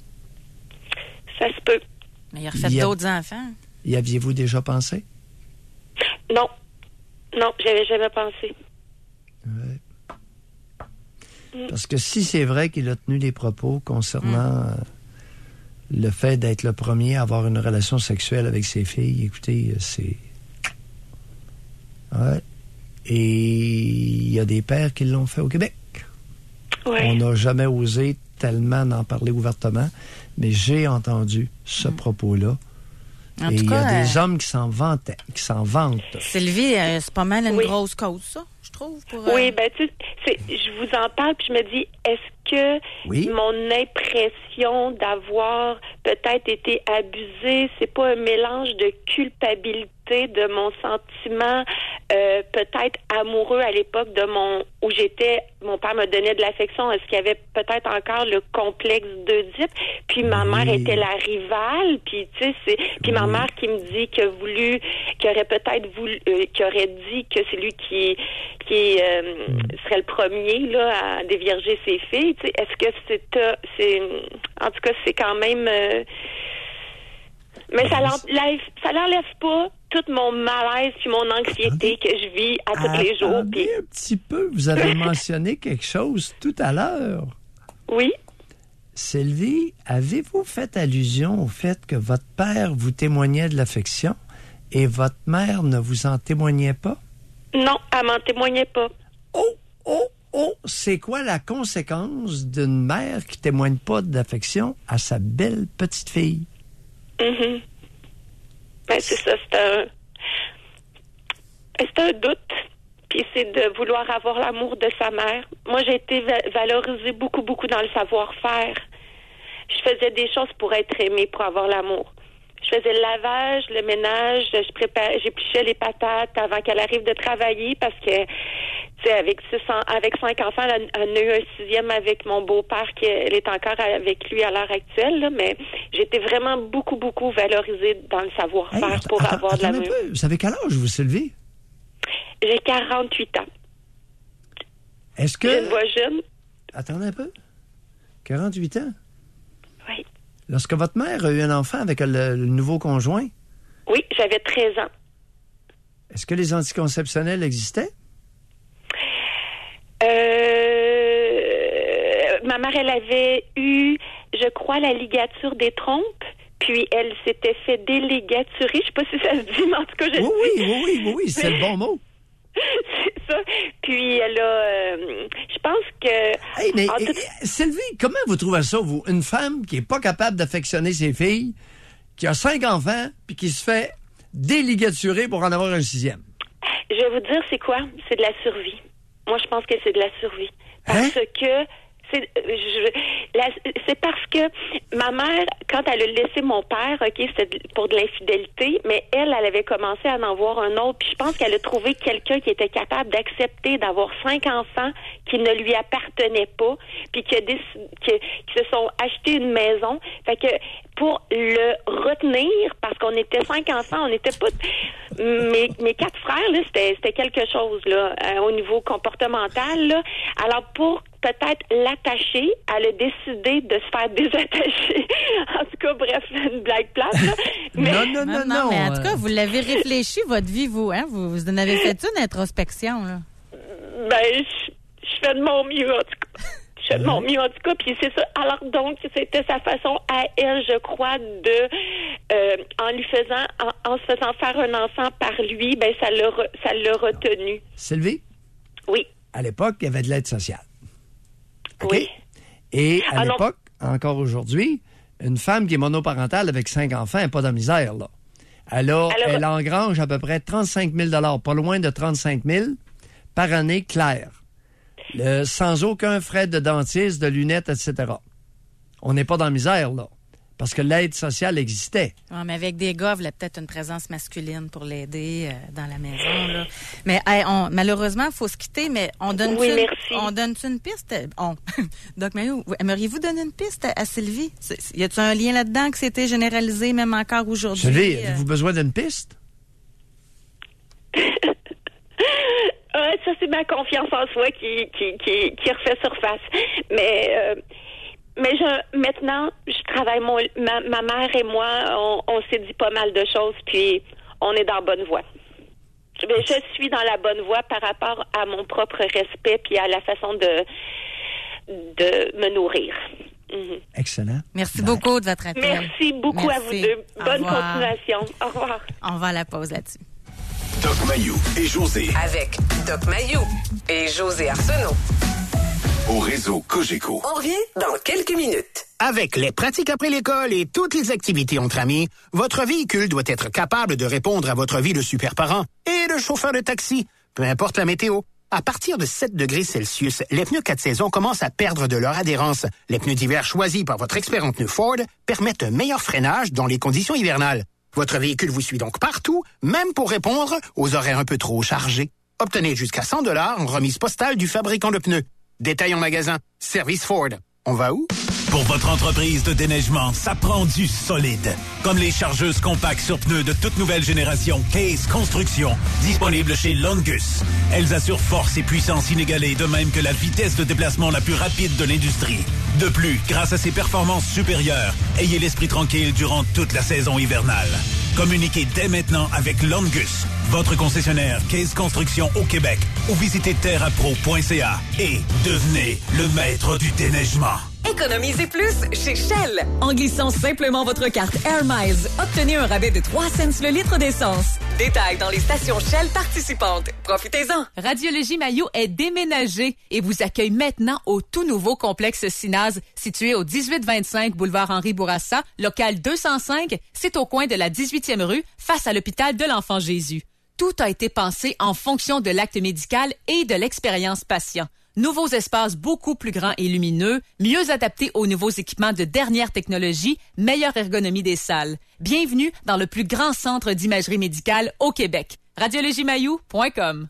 Ça se peut. Mais il a refait Il y a- d'autres enfants. Y aviez-vous déjà pensé? Non. Non, j'avais jamais pensé. Ouais. Parce que si c'est vrai qu'il a tenu les propos concernant euh, le fait d'être le premier à avoir une relation sexuelle avec ses filles, écoutez, euh, c'est... Ouais. Et il y a des pères qui l'ont fait au Québec. Ouais. On n'a jamais osé tellement d'en parler ouvertement, mais j'ai entendu ce propos-là. En Et tout il y cas, a des euh, hommes qui s'en vantaient, qui s'en vantent. Sylvie, euh, c'est pas mal une Oui. grosse cause, ça, je trouve. Pour, euh, Oui, ben tu sais, je vous en parle, puis je me dis, est-ce que Oui. mon impression d'avoir peut-être été abusée, c'est pas un mélange de culpabilité, de mon sentiment euh, peut-être amoureux à l'époque de mon où j'étais, mon père me donnait de l'affection, est-ce qu'il y avait peut-être encore le complexe d'Oedipe, puis ma Oui. mère était la rivale, puis tu sais, c'est puis ma Oui. mère qui me dit qu'il a voulu, qui aurait peut-être voulu, euh, qui aurait dit que c'est lui qui qui euh, serait le premier là à dévierger ses filles. Tu sais, est-ce que c'est euh, c'est en tout cas c'est quand même euh, mais ça l'enlève ça l'enlève pas tout mon malaise puis mon anxiété que je vis à tous les jours. Attendez Puis un petit peu, vous avez mentionné quelque chose tout à l'heure. oui, Sylvie, avez-vous fait allusion au fait que votre père vous témoignait de l'affection et votre mère ne vous en témoignait pas? non, elle m'en témoignait pas. Oh, oh, oh! C'est quoi la conséquence d'une mère qui témoigne pas d'affection à sa belle petite fille? Mhm. Ben, c'est ça, c'est un... C'est un doute. Puis c'est de vouloir avoir l'amour de sa mère. Moi, j'ai été va- valorisée beaucoup, beaucoup dans le savoir-faire. Je faisais des choses pour être aimée, pour avoir l'amour. Je faisais le lavage, le ménage, je préparais, j'épluchais les patates avant qu'elle arrive de travailler parce que, tu sais, avec six ans, avec cinq enfants, elle, elle en a eu un sixième avec mon beau-père qui elle est encore avec lui à l'heure actuelle, là, mais j'étais vraiment beaucoup, beaucoup valorisée dans le savoir-faire Hey, att- pour att- avoir de attendez un l'amour. peu. Vous savez quel âge, vous, Sylvie? J'ai quarante-huit ans. Est-ce que... Je me vois jeune. Attendez un peu. quarante-huit ans? Oui. Lorsque votre mère a eu un enfant avec le, le nouveau conjoint, Oui, j'avais treize ans. est-ce que les anticonceptionnels existaient? Euh, ma mère, elle avait eu, je crois, la ligature des trompes. Puis elle s'était fait déligaturer. Je sais pas si ça se dit, mais en tout cas, je Oui, le oui, dis. oui, oui, oui, oui, c'est le bon mot. C'est ça. Puis elle a... euh, je pense que... Hey, mais en eh, tout- eh, Sylvie, comment vous trouvez ça, vous? Une femme qui est pas capable d'affectionner ses filles, qui a cinq enfants, puis qui se fait déligaturer pour en avoir un sixième. Je vais vous dire, c'est quoi? C'est de la survie. Moi, je pense que c'est de la survie. Hein? Parce que c'est, je, la, c'est parce que ma mère, quand elle a laissé mon père, OK, c'était pour de l'infidélité, mais elle, elle avait commencé à en voir un autre, puis je pense qu'elle a trouvé quelqu'un qui était capable d'accepter d'avoir cinq enfants qui ne lui appartenaient pas, puis qui, a déc... qui, qui se sont achetés une maison. Fait que pour le retenir, parce qu'on était cinq enfants, on n'était pas... Mes, mes quatre frères, là, c'était, c'était quelque chose, là, euh, au niveau comportemental, là. Alors, pour peut-être l'attacher, elle a décidé de se faire désattacher. En tout cas, bref, une blague plate, là. Mais... Non, non, non, non, non. Mais en tout cas, vous l'avez réfléchi, votre vie, vous, hein? Vous, vous en avez fait une introspection, là. Ben, je, je fais de mon mieux, en tout cas. Je fais de mon mieux, en tout cas, puis c'est ça. Alors donc, c'était sa façon à elle, je crois, de, euh, en lui faisant, en, en se faisant faire un enfant par lui, ben ça l'a, ça l'a retenu. Sylvie? Oui. À l'époque, il y avait de l'aide sociale. Okay? Oui. Et à ah, l'époque, non. encore aujourd'hui, une femme qui est monoparentale avec cinq enfants n'est pas dans la misère, là. Elle, a, Alors, elle engrange à peu près trente-cinq mille dollars, pas loin de trente-cinq mille par année claire. Le, sans aucun frais de dentiste, de lunettes, et cetera. On n'est pas dans la misère, là. Parce que l'aide sociale existait. Oui, mais avec des gars, il y a peut-être une présence masculine pour l'aider euh, dans la maison, là. Mais hey, on, malheureusement, il faut se quitter, mais on donne oui, une, merci. on donne une piste? On. Doc Mailloux, aimeriez-vous donner une piste à, à Sylvie? Y a-t-il un lien là-dedans que c'était généralisé, même encore aujourd'hui? Sylvie, euh... avez-vous besoin d'une piste? Ouais, ça, c'est ma confiance en soi qui, qui, qui, qui refait surface. Mais, euh, mais je, maintenant, je travaille, mon, ma, ma mère et moi, on, on s'est dit pas mal de choses, puis on est dans la bonne voie. Je, je suis dans la bonne voie par rapport à mon propre respect, puis à la façon de, de me nourrir. Mm-hmm. Excellent. Merci Bye. beaucoup de votre appel. Merci beaucoup Merci. à vous deux. Bonne continuation. Au revoir. On va à la pause là-dessus. Doc Mailloux et José. Avec Doc Mailloux et José Arsenault. Au réseau Cogeco. On revient dans quelques minutes. Avec les pratiques après l'école et toutes les activités entre amis, votre véhicule doit être capable de répondre à votre vie de super parent et de chauffeur de taxi, peu importe la météo. À partir de sept degrés Celsius, les pneus quatre saisons commencent à perdre de leur adhérence. Les pneus d'hiver choisis par votre expert en pneus Ford permettent un meilleur freinage dans les conditions hivernales. Votre véhicule vous suit donc partout, même pour répondre aux horaires un peu trop chargés. Obtenez jusqu'à cent dollars en remise postale du fabricant de pneus. Détail en magasin. Service Ford. On va où? Pour votre entreprise de déneigement, ça prend du solide. Comme les chargeuses compactes sur pneus de toute nouvelle génération Case Construction, disponibles chez Longus. Elles assurent force et puissance inégalée, de même que la vitesse de déplacement la plus rapide de l'industrie. De plus, grâce à ses performances supérieures, ayez l'esprit tranquille durant toute la saison hivernale. Communiquez dès maintenant avec Longus, votre concessionnaire Case Construction au Québec, ou visitez terrapro point c a et devenez le maître du déneigement. Économisez plus chez Shell. En glissant simplement votre carte Air Miles, obtenez un rabais de trois cents le litre d'essence. Détails dans les stations Shell participantes. Profitez-en. Radiologie Mailloux est déménagé et vous accueille maintenant au tout nouveau complexe Cinaz, situé au dix-huit vingt-cinq boulevard Henri Bourassa, local deux cent cinq. C'est au coin de la dix-huitième rue, face à l'hôpital de l'Enfant Jésus. Tout a été pensé en fonction de l'acte médical et de l'expérience patient. Nouveaux espaces beaucoup plus grands et lumineux, mieux adaptés aux nouveaux équipements de dernière technologie, meilleure ergonomie des salles. Bienvenue dans le plus grand centre d'imagerie médicale au Québec. radiologie mailloux point com.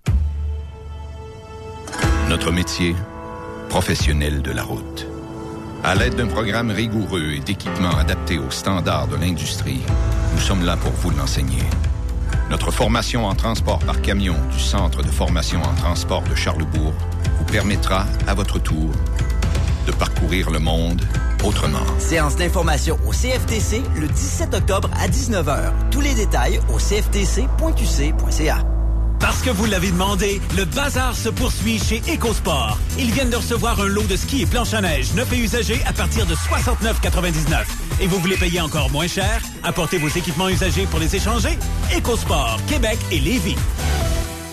Notre métier, professionnel de la route. À l'aide d'un programme rigoureux et d'équipements adaptés aux standards de l'industrie, nous sommes là pour vous l'enseigner. Notre formation en transport par camion du Centre de formation en transport de Charlesbourg vous permettra, à votre tour, de parcourir le monde autrement. Séance d'information au C F T C le dix-sept octobre à dix-neuf heures. Tous les détails au c f t c point q c point c a. Parce que vous l'avez demandé, le bazar se poursuit chez EcoSport. Ils viennent de recevoir un lot de skis et planches à neige neufs et usagés à partir de soixante-neuf quatre-vingt-dix-neuf. Et vous voulez payer encore moins cher? Apportez vos équipements usagés pour les échanger? EcoSport, Québec et Lévis.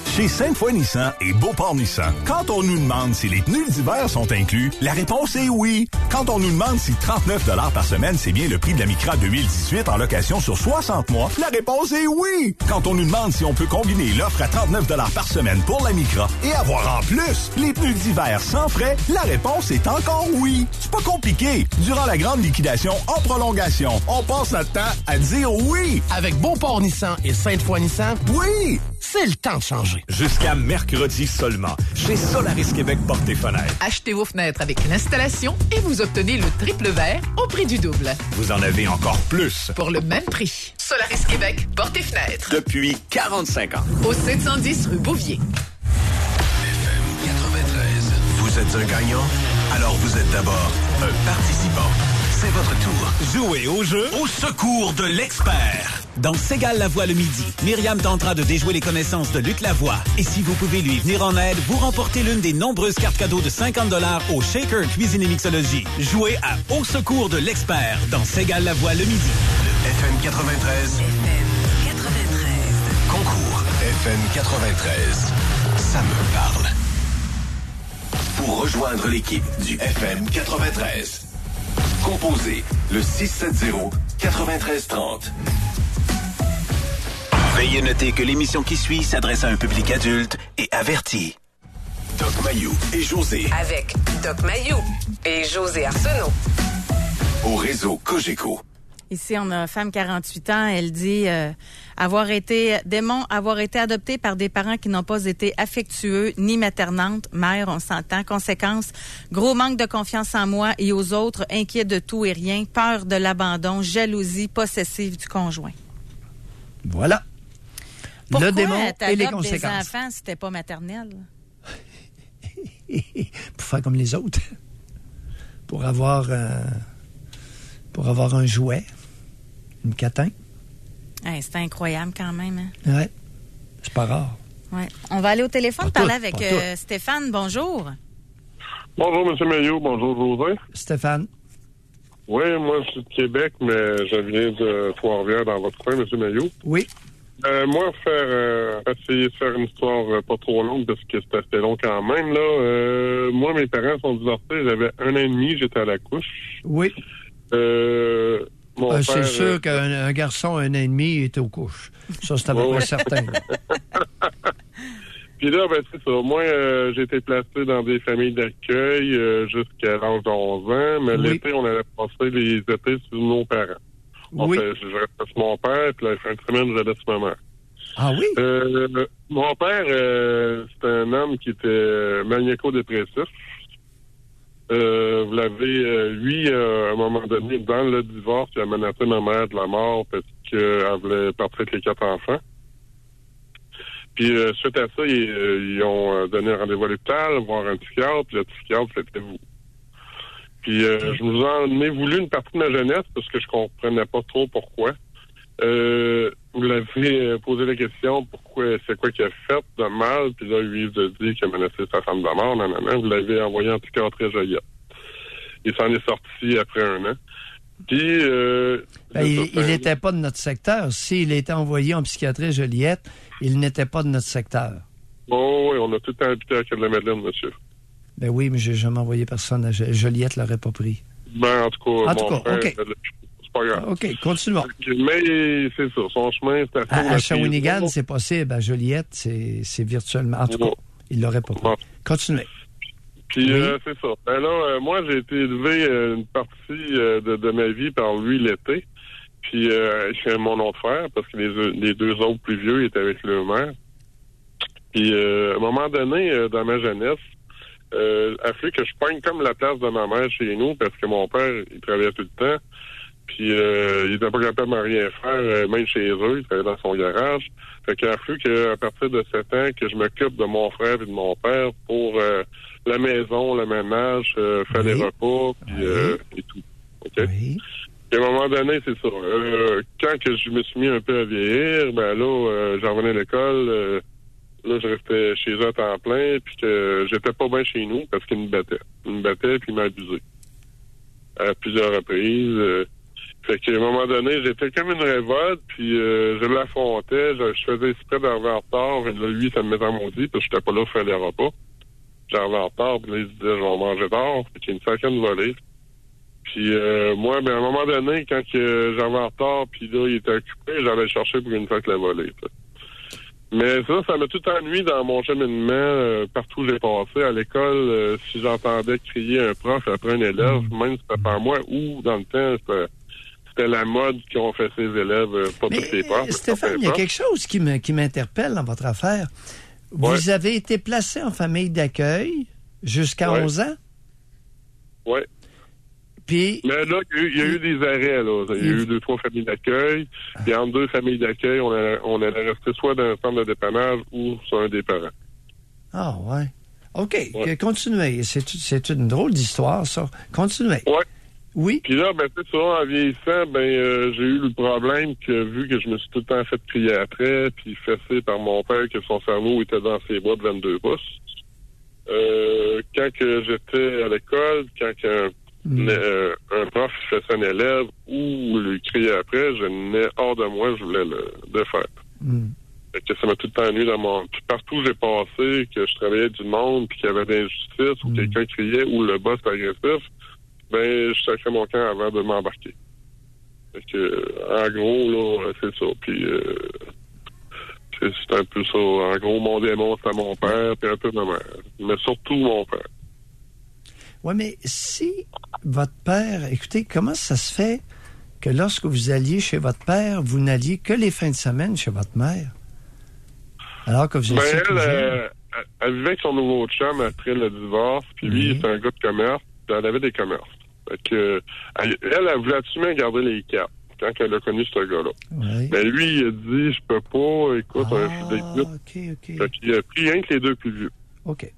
Chez Sainte-Foy Nissan et Beauport Nissan, quand on nous demande si les pneus d'hiver sont inclus, la réponse est oui. Quand on nous demande si trente-neuf dollars par semaine, c'est bien le prix de la Micra deux mille dix-huit en location sur soixante mois, la réponse est oui. Quand on nous demande si on peut combiner l'offre à trente-neuf dollars par semaine pour la Micra et avoir en plus les pneus d'hiver sans frais, la réponse est encore oui. C'est pas compliqué. Durant la grande liquidation en prolongation, on passe notre temps à dire oui. Avec Beauport Nissan et Sainte-Foy Nissan, oui, c'est le temps de changer. Jusqu'à mercredi seulement, chez Solaris Québec Portes et Fenêtres. Achetez vos fenêtres avec l'installation et vous obtenez le triple vert au prix du double. Vous en avez encore plus. Pour le même prix. Solaris Québec Portes et Fenêtres. Depuis quarante-cinq ans. Au sept cent dix rue Bouvier. F M quatre-vingt-treize. Vous êtes un gagnant? Alors vous êtes d'abord un participant. C'est votre tour. Jouez au jeu Au secours de l'expert. Dans Ségale Lavoie le midi, Myriam tentera de déjouer les connaissances de Luc Lavoie. Et si vous pouvez lui venir en aide, vous remportez l'une des nombreuses cartes cadeaux de cinquante dollars au Shaker Cuisine et Mixologie. Jouez à Au secours de l'expert dans Ségale Lavoie le midi. Le F M quatre-vingt-treize. F M quatre-vingt-treize. Concours F M quatre-vingt-treize. Ça me parle. Pour rejoindre l'équipe du F M quatre-vingt-treize, composez le six sept zéro, quatre trois trois zéro. Veuillez noter que l'émission qui suit s'adresse à un public adulte et averti. Doc Mayou et José. Avec Doc Mayou et José Arsenault. Au réseau Cogeco. Ici, on a femme quarante-huit ans. Elle dit euh, avoir été démon, avoir été adoptée par des parents qui n'ont pas été affectueux ni maternantes. Mère, on s'entend. Conséquence, gros manque de confiance en moi et aux autres, inquiet de tout et rien, peur de l'abandon, jalousie possessive du conjoint. Voilà. Pourquoi le démon et les t'adoptes des conséquences. enfants si t'es pas maternelle? Pour faire comme les autres. Pour avoir, euh, pour avoir un jouet. Une catin. Hey, c'est incroyable quand même. Hein? Ouais. C'est pas rare. Ouais. On va aller au téléphone Pas parler toutes, avec pas euh, Stéphane. Bonjour. Bonjour, M. Maillot. Bonjour, José. Stéphane. Oui, moi, je suis de Québec, mais je viens de Trois-Rivières, dans votre coin, M. Maillot. Oui. Euh, moi, faire euh, essayer de faire une histoire euh, pas trop longue, parce que c'est assez long quand même, là. Euh, moi, mes parents sont divorcés. J'avais un an et demi, j'étais à la couche. Oui. Euh, mon Euh, père, c'est sûr euh, qu'un un garçon, un an et demi, était aux couches. Ça, c'est à peu Ouais, près ouais. certain. Puis là, ben, c'est ça. Moi, euh, j'ai été placé dans des familles d'accueil euh, jusqu'à l'âge de onze ans, mais Oui. l'été, on allait passer les étés sur nos parents. Oui. En fait, je restais sur mon père, puis la fin de semaine, j'allais sur ma mère. Ah oui? Euh, mon père, euh, c'est un homme qui était maniaco-dépressif. Euh, vous l'avez, euh, lui, euh, à un moment donné, dans le divorce, il a menacé ma mère de la mort parce qu'elle voulait partir avec les quatre enfants. Puis, euh, suite à ça, ils, euh, ils ont euh, donné un rendez-vous à l'hôpital, voir un psychiatre, puis le psychiatre, c'était vous. Puis, euh, je vous en ai voulu une partie de ma jeunesse parce que je comprenais pas trop pourquoi. Euh, vous l'avez euh, posé la question, pourquoi, c'est quoi qu'il a fait de mal, puis là, lui, il vous a dit qu'il a menacé sa femme de mort, non, non, non. Vous l'avez envoyé en psychiatrie à Joliette. Il s'en est sorti après un an. Puis, euh, Ben, il n'était pas de notre secteur. S'il était envoyé en psychiatrie à Joliette, il n'était pas de notre secteur. Oh, oui, on a tout le temps habité à Quai-de-la-Madeleine, monsieur. Ben oui, mais j'ai jamais envoyé personne à Jo- Joliette, l'aurait pas pris. Ben, en tout cas, En tout mon cas, frère, OK. euh, c'est pas grave. OK, continuons. Mais c'est ça, son chemin, c'est assez... À, à Shawinigan, c'est possible. À Joliette, c'est c'est virtuellement... En tout cas, il l'aurait pas pris. Continuez. Puis Oui. euh, c'est ça. Ben là, euh, moi, j'ai été élevé euh, une partie euh, de, de ma vie par lui l'été. Puis euh, chez mon autre frère, parce que les, les deux autres plus vieux étaient avec leur mère. Puis euh, à un moment donné, euh, dans ma jeunesse, euh, a fallu que je prenne comme la place de ma mère chez nous, parce que mon père, il travaillait tout le temps. Puis euh, il était pas capable de rien faire, euh, même chez eux, il travaillait dans son garage. Fait qu'il a fallu qu'à partir de sept ans, que je m'occupe de mon frère et de mon père pour euh, la maison, le ménage, euh, faire Oui. les repas, puis euh, et tout. OK? Puis à un moment donné, c'est ça. Euh, quand que je me suis mis un peu à vieillir, ben là, euh, j'en revenais à l'école, euh, là, je restais chez eux à temps plein, puis que j'étais pas bien chez nous parce qu'ils me battaient. Ils me battaient, puis ils m'abusaient. À plusieurs reprises. Euh, Fait qu'à un moment donné, j'étais comme une révolte, puis euh, je l'affrontais, je, je faisais exprès d'arriver en retard, et là, lui, ça me mettait en maudit, parce que j'étais pas là pour faire les repas. J'arrivais en retard, puis là, il se disait, je vais manger tard, puis qu'il y a une cinquantaine de volée. Puis euh, moi, ben, à un moment donné, quand que j'arrivais en retard, puis là, il était occupé, j'allais le chercher pour une fois que la volée. T'sais. Mais ça, ça m'a tout ennuyé dans mon cheminement, euh, partout où j'ai passé. À l'école, euh, si j'entendais crier un prof après un élève, mmh. même si c'était pas moi, ou dans le temps, c'était, c'était la mode qu'on fait ses élèves, euh, pas tous les profs. Stéphane, il y a quelque chose qui, me, qui m'interpelle dans votre affaire. Vous ouais. avez été placé en famille d'accueil jusqu'à ouais. onze ans? Oui. Puis, mais là, il y, il y a eu des arrêts, là. Il y a eu deux, trois familles d'accueil. Puis entre deux familles d'accueil, on, a, on allait rester soit dans un centre de dépannage ou sur un des parents. Ah, ouais. OK. Ouais. Continuez. C'est, c'est une drôle d'histoire, ça. Continuez. Oui. Oui. Puis là, ben, c'est ça, en vieillissant, ben, euh, j'ai eu le problème que, vu que je me suis tout le temps fait crier après, puis fessé par mon père, que son cerveau était dans ses bras de vingt-deux pouces. Euh, quand que j'étais à l'école, quand que Mmh. Euh, un prof faisait un élève ou lui criait après, je n'ai hors de moi, je voulais le, le faire. Mmh. Fait que ça m'a tout le temps ennuyé dans mon... Puis partout où j'ai passé, que je travaillais avec du monde, puis qu'il y avait d'injustice, mmh. ou quelqu'un criait, ou le boss était agressif, ben, je sacrais mon camp avant de m'embarquer. Fait que, en gros, là, c'est ça. Puis, euh, c'est, c'est un peu ça. En gros, mon démon, c'était mon père, puis un peu ma mère. Mais surtout mon père. Oui, mais si votre père... Écoutez, comment ça se fait que lorsque vous alliez chez votre père, vous n'alliez que les fins de semaine chez votre mère? Alors que vous étiez ben, plus elle, jeune? euh, elle vivait avec son nouveau chum après le divorce, puis lui, oui. c'est un gars de commerce, puis elle avait des commerces. Fait que, elle, elle, elle voulait absolument garder les cartes quand elle a connu ce gars-là. Oui. Mais lui, il a dit, je peux pas, écoute, ah, je suis dégoûté. OK, OK. Fait qu'il a pris rien que les deux plus vieux. OK.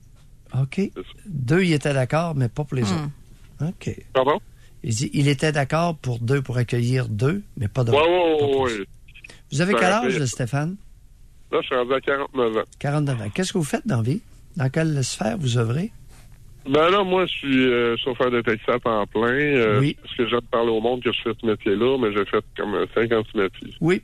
OK. Deux, il était d'accord, mais pas pour les mmh. autres. OK. Pardon? Il dit, il était d'accord pour deux, pour accueillir deux, mais pas d'autres. Oui, oui, oui. Vous avez quel âge, là, Stéphane? Là, je suis rendu à quarante-neuf ans. quarante-neuf ans. Qu'est-ce que vous faites dans la vie? Dans quelle sphère vous œuvrez? Ben là, moi, je suis euh, chauffeur de taxi à temps plein. Euh, oui. Parce que j'aime parler au monde que je fais ce métier-là, mais j'ai fait comme cinquante métiers. Oui.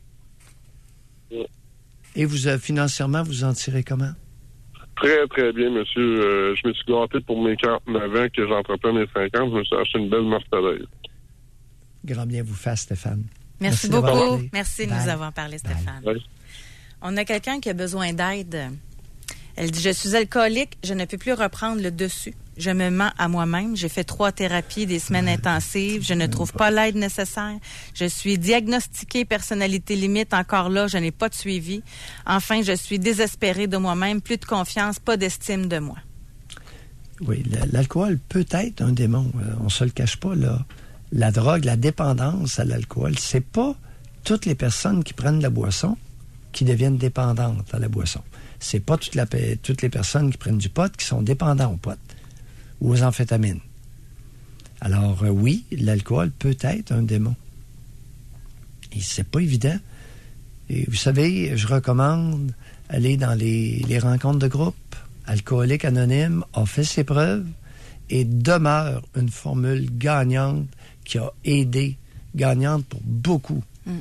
Ouais. Et vous, euh, financièrement, vous en tirez comment? Très, très bien, monsieur. Euh, je me suis gâté pour mes quarante-neuf ans que j'entreprends mes cinquante. Je me suis acheté une belle Mercedes. Grand bien vous fasse, Stéphane. Merci, Merci beaucoup. Merci de nous avoir parlé, Stéphane. Bye. On a quelqu'un qui a besoin d'aide. Elle dit, je suis alcoolique, je ne peux plus reprendre le dessus. Je me mens à moi-même. J'ai fait trois thérapies, des semaines intensives. Je ne trouve pas l'aide nécessaire. Je suis diagnostiquée personnalité limite. Encore là, je n'ai pas de suivi. Enfin, je suis désespérée de moi-même. Plus de confiance, pas d'estime de moi. Oui, l'alcool peut être un démon. On se le cache pas, là. La drogue, la dépendance à l'alcool, c'est pas toutes les personnes qui prennent la boisson qui deviennent dépendantes à la boisson. C'est pas toute la, toutes les personnes qui prennent du pot qui sont dépendantes au pot ou aux amphétamines. Alors, euh, oui, l'alcool peut être un démon. Et c'est pas évident. Et vous savez, je recommande aller dans les, les rencontres de groupe. Alcoolique Anonyme a fait ses preuves et demeure une formule gagnante qui a aidé, gagnante pour beaucoup mm.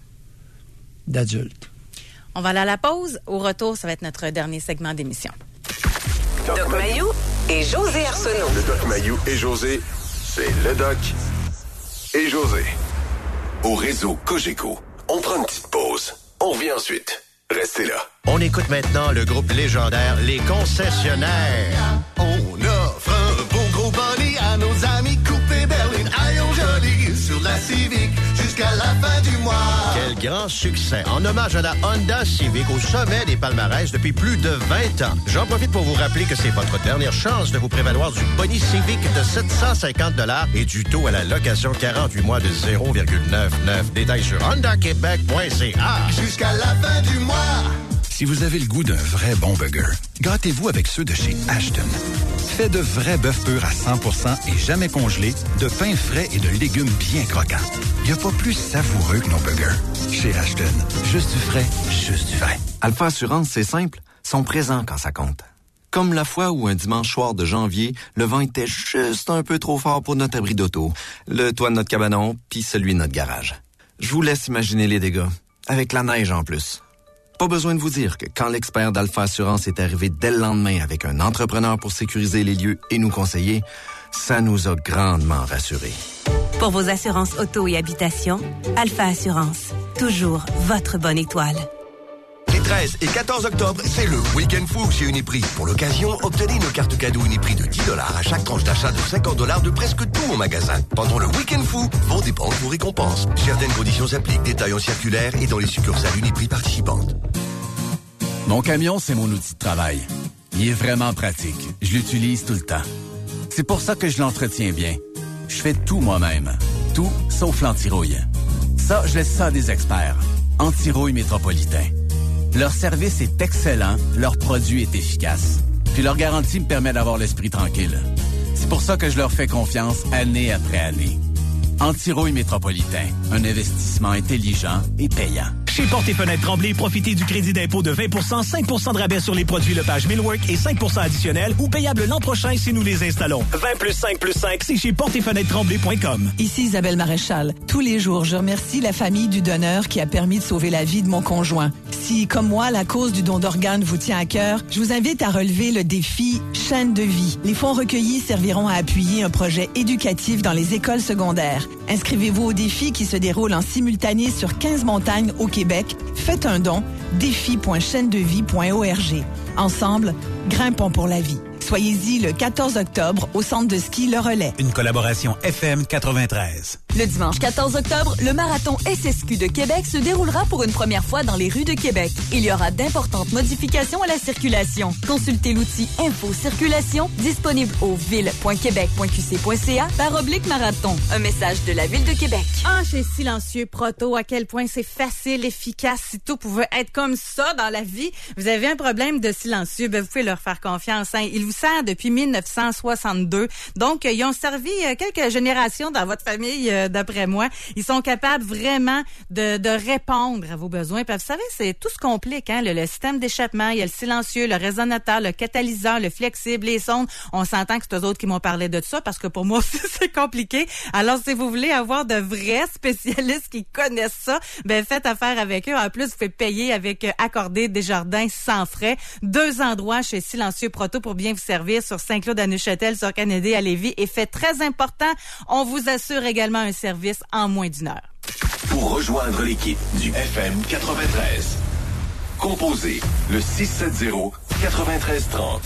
d'adultes. On va aller à la pause. Au retour, ça va être notre dernier segment d'émission. Doc Mayou et José Arsenault. Le Doc Mayou et José, c'est le Doc et José. Au réseau Cogeco, on prend une petite pause. On revient ensuite. Restez là. On écoute maintenant le groupe légendaire Les Concessionnaires. On offre un beau gros bonnet à nos amis coupés berline. Aïe, joli sur la Civic jusqu'à la fin du mois. Quel grand succès. En hommage à la Honda Civic au sommet des palmarès depuis plus de vingt ans. J'en profite pour vous rappeler que c'est votre dernière chance de vous prévaloir du boni Civic de sept cent cinquante dollars et du taux à la location quarante-huit mois de zéro virgule quatre-vingt-dix-neuf. Détails sur honda québec point c a. Jusqu'à la fin du mois. Si vous avez le goût d'un vrai bon burger, gâtez-vous avec ceux de chez Ashton. Fait de vrais bœufs purs à cent pour cent et jamais congelés, de pain frais et de légumes bien croquants. Il n'y a pas plus savoureux que nos burgers. Chez Ashton, juste du frais, juste du vrai. Alpha Assurance, c'est simple. Sont présents quand ça compte. Comme la fois où un dimanche soir de janvier, le vent était juste un peu trop fort pour notre abri d'auto, le toit de notre cabanon, puis celui de notre garage. Je vous laisse imaginer les dégâts, avec la neige en plus. Pas besoin de vous dire que quand l'expert d'Alpha Assurance est arrivé dès le lendemain avec un entrepreneur pour sécuriser les lieux et nous conseiller, ça nous a grandement rassurés. Pour vos assurances auto et habitation, Alpha Assurance. Toujours votre bonne étoile. Les treize et quatorze octobre, c'est le Week-end Fou chez Uniprix. Pour l'occasion, obtenez une carte cadeau Uniprix de dix dollars à chaque tranche d'achat de cinquante dollars de presque tout au magasin. Pendant le Week-end Fou, vos dépenses vous récompensent. Certaines conditions s'appliquent. Détails en circulaire et dans les succursales Uniprix participantes. Mon camion, c'est mon outil de travail. Il est vraiment pratique. Je l'utilise tout le temps. C'est pour ça que je l'entretiens bien. Je fais tout moi-même. Tout sauf l'antirouille. Ça, je laisse ça à des experts. Antirouille Métropolitain. Leur service est excellent, leur produit est efficace. Puis leur garantie me permet d'avoir l'esprit tranquille. C'est pour ça que je leur fais confiance année après année. Antirouille Métropolitain, un investissement intelligent et payant. Chez Portes et Fenêtres Tremblay, profitez du crédit d'impôt de vingt pour cent, cinq pour cent de rabais sur les produits Lepage Millwork et cinq pour cent additionnels ou payables l'an prochain si nous les installons. vingt plus cinq plus cinq, c'est chez portes et fenêtres tremblay point com. Ici Isabelle Maréchal. Tous les jours, je remercie la famille du donneur qui a permis de sauver la vie de mon conjoint. Si, comme moi, la cause du don d'organes vous tient à cœur, je vous invite à relever le défi Chaîne de vie. Les fonds recueillis serviront à appuyer un projet éducatif dans les écoles secondaires. Inscrivez-vous au défi qui se déroule en simultané sur quinze montagnes au Québec. Faites un don, défi point chaîne de vie point org. Ensemble, grimpons pour la vie. Soyez-y le quatorze octobre au centre de ski Le Relais. Une collaboration F M quatre-vingt-treize. Le dimanche quatorze octobre, le marathon S S Q de Québec se déroulera pour une première fois dans les rues de Québec. Il y aura d'importantes modifications à la circulation. Consultez l'outil Info Circulation disponible au ville point québec point q c point c a par oblique marathon. Un message de la Ville de Québec. Ah, chez Silencieux Proto, à quel point c'est facile, efficace. Si tout pouvait être comme ça dans la vie, vous avez un problème de silencieux, ben vous pouvez leur faire confiance. Hein. Ils vous servent depuis mille neuf cent soixante-deux. Donc, ils ont servi quelques générations dans votre famille, d'après moi. Ils sont capables vraiment de, de répondre à vos besoins. Puis, vous savez, c'est tout se complique. Hein? Le, le système d'échappement, il y a le silencieux, le résonateur, le catalyseur, le flexible, les sondes. On s'entend que c'est eux autres qui m'ont parlé de ça parce que pour moi aussi, c'est compliqué. Alors, si vous voulez avoir de vrais spécialistes qui connaissent ça, ben faites affaire avec eux. En plus, vous pouvez payer avec Accordé Desjardins sans frais. Deux endroits chez Silencieux Proto pour bien vous servir sur Saint-Claude à Neuchâtel, sur Kennedy à Lévis. Et fait très important, on vous assure également un service en moins d'une heure. Pour rejoindre l'équipe du F M quatre-vingt-treize, composez le six sept zéro, neuf trois trois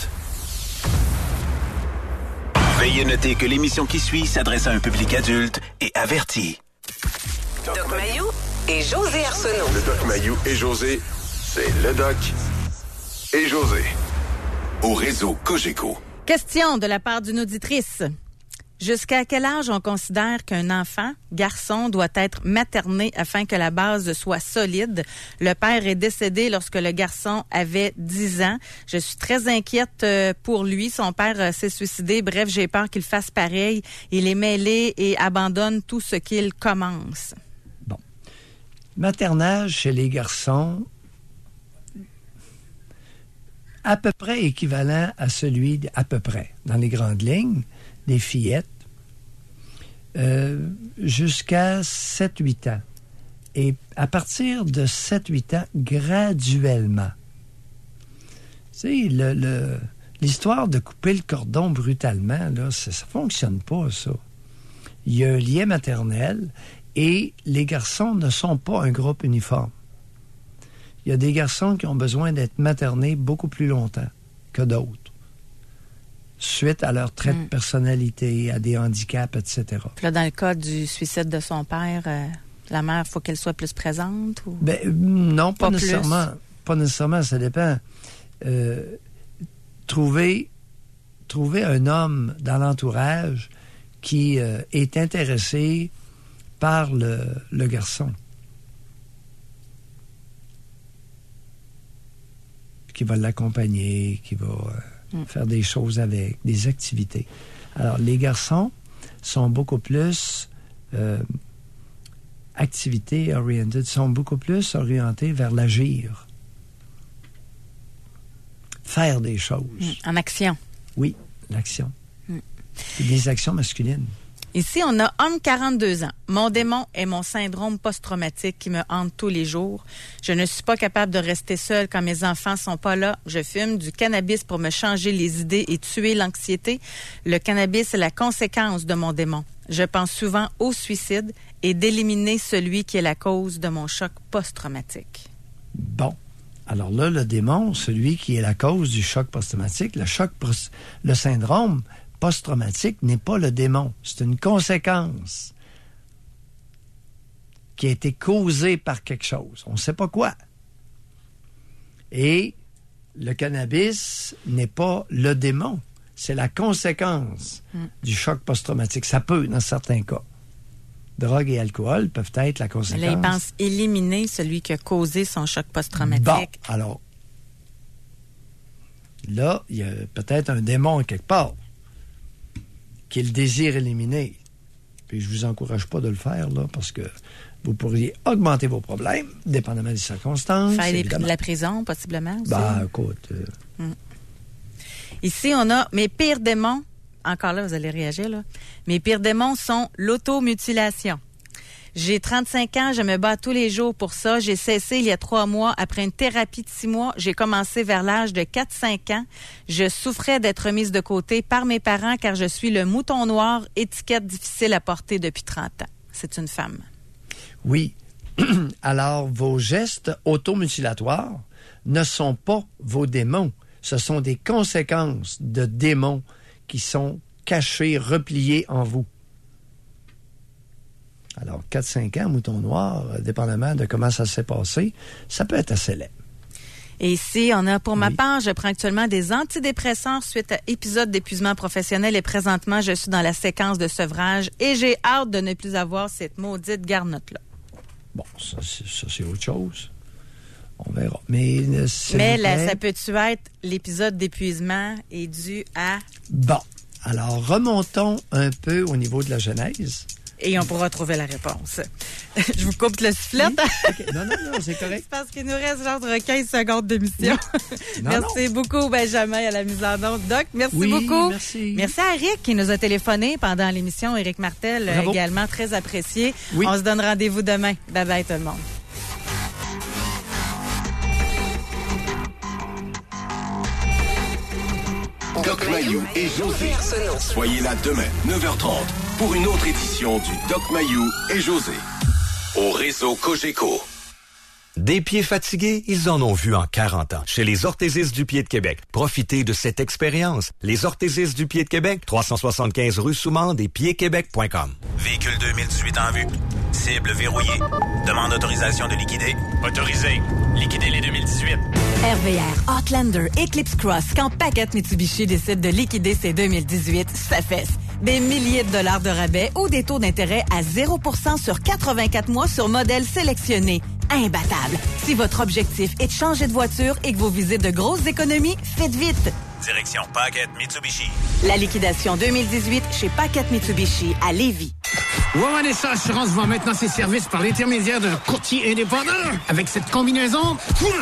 zéro. Veuillez noter que l'émission qui suit s'adresse à un public adulte et averti. Doc Mayou et José Arsenault. Le Doc Mayou et José, c'est le Doc et José. Au réseau Cogeco. Question de la part d'une auditrice. Jusqu'à quel âge on considère qu'un enfant, garçon, doit être materné afin que la base soit solide? Le père est décédé lorsque le garçon avait dix ans. Je suis très inquiète pour lui. Son père s'est suicidé. Bref, j'ai peur qu'il fasse pareil. Il est mêlé et abandonne tout ce qu'il commence. Bon. Maternage chez les garçons, à peu près équivalent à celui, de, à peu près, dans les grandes lignes, des fillettes, euh, jusqu'à sept huit ans. Et à partir de sept huit ans, graduellement. Tu sais, le, le, l'histoire de couper le cordon brutalement, là, ça ne fonctionne pas, ça. Il y a un lien maternel et les garçons ne sont pas un groupe uniforme. Il y a des garçons qui ont besoin d'être maternés beaucoup plus longtemps que d'autres, suite à leur trait mm. de personnalité, à des handicaps, et cetera. Puis là, dans le cas du suicide de son père, euh, la mère, il faut qu'elle soit plus présente? Ou... Ben, non, pas, pas nécessairement. Plus. Pas nécessairement, ça dépend. Euh, trouver, trouver un homme dans l'entourage qui euh, est intéressé par le, le garçon. Qui va l'accompagner, qui va euh, mm. faire des choses avec, des activités. Alors, les garçons sont beaucoup plus euh, activités oriented, sont beaucoup plus orientés vers l'agir. faire des choses. Mmh. En action. Oui, l'action. Mmh. Et des actions masculines. Ici, on a homme quarante-deux ans. Mon démon est mon syndrome post-traumatique qui me hante tous les jours. Je ne suis pas capable de rester seule quand mes enfants sont pas là. Je fume du cannabis pour me changer les idées et tuer l'anxiété. Le cannabis est la conséquence de mon démon. Je pense souvent au suicide et d'éliminer celui qui est la cause de mon choc post-traumatique. Bon. Alors là, le démon, celui qui est la cause du choc post-traumatique, le choc, le syndrome post-traumatique n'est pas le démon. C'est une conséquence qui a été causée par quelque chose. On ne sait pas quoi. Et le cannabis n'est pas le démon. C'est la conséquence mm. du choc post-traumatique. Ça peut, dans certains cas. Drogue et alcool peuvent être la conséquence. Là, il pense éliminer celui qui a causé son choc post-traumatique. Bon, alors, là, il y a peut-être un démon quelque part qu'il désire éliminer. Puis je vous encourage pas de le faire, là, parce que vous pourriez augmenter vos problèmes, dépendamment des circonstances. Faire les, de la prison, possiblement, aussi. Ben, écoute... Euh... Mm. Ici, on a mes pires démons. Encore là, vous allez réagir, là. Mes pires démons sont l'automutilation. J'ai trente-cinq ans, je me bats tous les jours pour ça. J'ai cessé il y a trois mois. Après une thérapie de six mois, j'ai commencé vers l'âge de quatre cinq ans. Je souffrais d'être mise de côté par mes parents car je suis le mouton noir, étiquette difficile à porter depuis trente ans. C'est une femme. Oui. Alors, vos gestes automutilatoires ne sont pas vos démons. Ce sont des conséquences de démons qui sont cachés, repliés en vous. Alors, quatre cinq ans, mouton noir, dépendamment de comment ça s'est passé, ça peut être assez laid. Et ici, on a, pour ma oui. part, je prends actuellement des antidépresseurs suite à épisode d'épuisement professionnel et présentement, je suis dans la séquence de sevrage et j'ai hâte de ne plus avoir cette maudite garnotte-là. Bon, ça, c'est, ça, c'est autre chose. On verra. Mais, Mais là, ça peut-tu être l'épisode d'épuisement est dû à... Bon. Alors, remontons un peu au niveau de la genèse. Et on pourra trouver la réponse. Je vous coupe le sifflet. Oui? Okay. Non, non, non, c'est correct. C'est parce qu'il nous reste genre quinze secondes d'émission. Non, merci non. beaucoup, Benjamin, à la mise en onde. Doc, merci oui, beaucoup. Merci. Merci à Eric qui nous a téléphoné pendant l'émission. Éric Martel, Bravo. également très apprécié. Oui. On se donne rendez-vous demain. Bye bye tout le monde. Doc Mayou et José. Soyez là demain, neuf heures trente, pour une autre édition du Doc Mayou et José. Au réseau Cogeco. Des pieds fatigués, ils en ont vu en quarante ans. Chez les orthésistes du pied de Québec. Profitez de cette expérience. Les orthésistes du pied de Québec, trois cent soixante-quinze rue Soumande et pieds québec point com. Véhicule deux mille dix-huit en vue. Cible verrouillée. Demande d'autorisation de liquider. Autorisé. Liquider les deux mille dix-huit. R V R, Outlander, Eclipse Cross, quand Paquette Mitsubishi décide de liquider ses deux mille dix-huit, ça fesse. Des milliers de dollars de rabais ou des taux d'intérêt à zéro pour cent sur quatre-vingt-quatre mois sur modèles sélectionnés. Imbattable. Si votre objectif est de changer de voiture et que vous visez de grosses économies, faites vite. Direction Paquette Mitsubishi. La liquidation deux mille dix-huit chez Paquette Mitsubishi à Lévis. Wawanesa Assurance vend maintenant ses services par l'intermédiaire d'un courtier indépendant. Avec cette combinaison,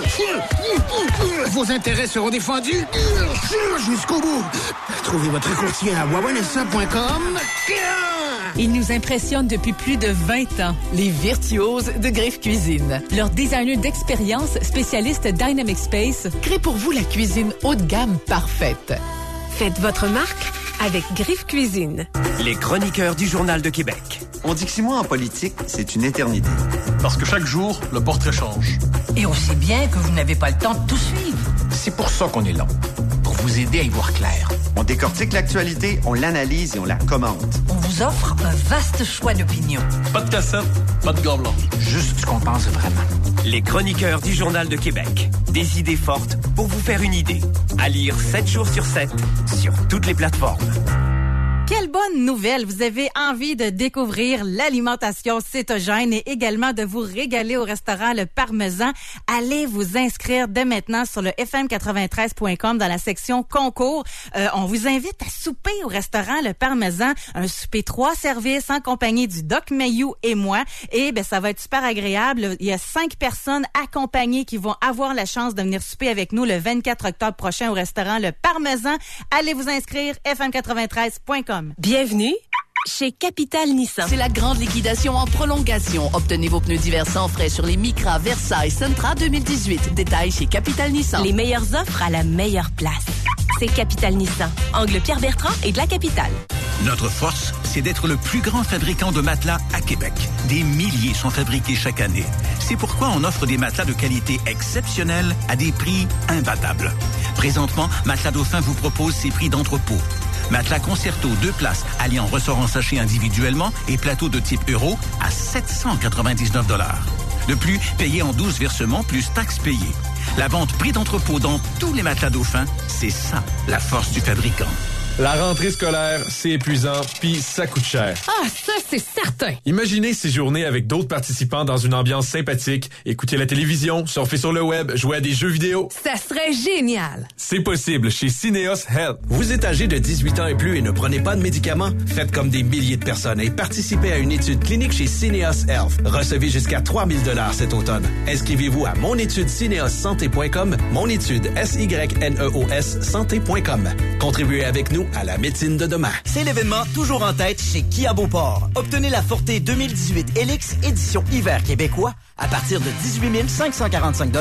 vos intérêts seront défendus jusqu'au bout. Trouvez votre courtier à wawanesa point com. Ils nous impressionnent depuis plus de vingt ans, les virtuoses de Griffe Cuisine. Leur designer d'expérience, spécialiste Dynamic Space, crée pour vous la cuisine haut de gamme parfaite. Faites votre marque avec Griffe Cuisine. Les chroniqueurs du Journal de Québec. On dit que six mois en politique, c'est une éternité. Parce que chaque jour, le portrait change. Et on sait bien que vous n'avez pas le temps de tout suivre. C'est pour ça qu'on est là. Pour vous aider à y voir clair. On décortique l'actualité, on l'analyse et on la commente. On vous offre un vaste choix d'opinions. Pas de cassette, pas de gants blancs. Juste ce qu'on pense vraiment. Les chroniqueurs du Journal de Québec. Des idées fortes pour vous faire une idée. À lire sept jours sur sept sur toutes les plateformes. Quelle bonne nouvelle! Vous avez envie de découvrir l'alimentation cétogène et également de vous régaler au restaurant Le Parmesan. Allez vous inscrire dès maintenant sur le f m quatre-vingt-treize point com dans la section concours. Euh, on vous invite à souper au restaurant Le Parmesan. Un souper trois services en compagnie du Doc Mayou et moi. Et ben ça va être super agréable. Il y a cinq personnes accompagnées qui vont avoir la chance de venir souper avec nous le vingt-quatre octobre prochain au restaurant Le Parmesan. Allez vous inscrire f m quatre-vingt-treize point com. Bienvenue chez Capital Nissan. C'est la grande liquidation en prolongation. Obtenez vos pneus d'hiver sans frais sur les Micra, Versa et Sentra deux mille dix-huit. Détails chez Capital Nissan. Les meilleures offres à la meilleure place. C'est Capital Nissan. Angle Pierre-Bertrand et de la capitale. Notre force, c'est d'être le plus grand fabricant de matelas à Québec. Des milliers sont fabriqués chaque année. C'est pourquoi on offre des matelas de qualité exceptionnelle à des prix imbattables. Présentement, Matelas Dauphin vous propose ses prix d'entrepôt. Matelas Concerto deux places, alliant ressort en sachet individuellement et plateau de type euro à sept cent quatre-vingt-dix-neuf dollars. De plus, payé en douze versements plus taxes payées. La vente prix d'entrepôt dans tous les matelas Dauphin, c'est ça, la force du fabricant. La rentrée scolaire, c'est épuisant, puis ça coûte cher. Ah, ça, c'est certain! Imaginez ces journées avec d'autres participants dans une ambiance sympathique, écouter la télévision, surfer sur le web, jouer à des jeux vidéo. Ça serait génial! C'est possible chez Syneos Health. Vous êtes âgé de dix-huit ans et plus et ne prenez pas de médicaments? Faites comme des milliers de personnes et participez à une étude clinique chez Syneos Health. Recevez jusqu'à trois mille dollars cet automne. Inscrivez-vous à monétude syneos santé point com, monétude S Y N E O S santé point com. Contribuez avec nous à la médecine de demain. C'est l'événement toujours en tête chez Kia Beauport. Obtenez la Forte deux mille dix-huit Helix édition hiver québécois à partir de dix-huit mille cinq cent quarante-cinq dollars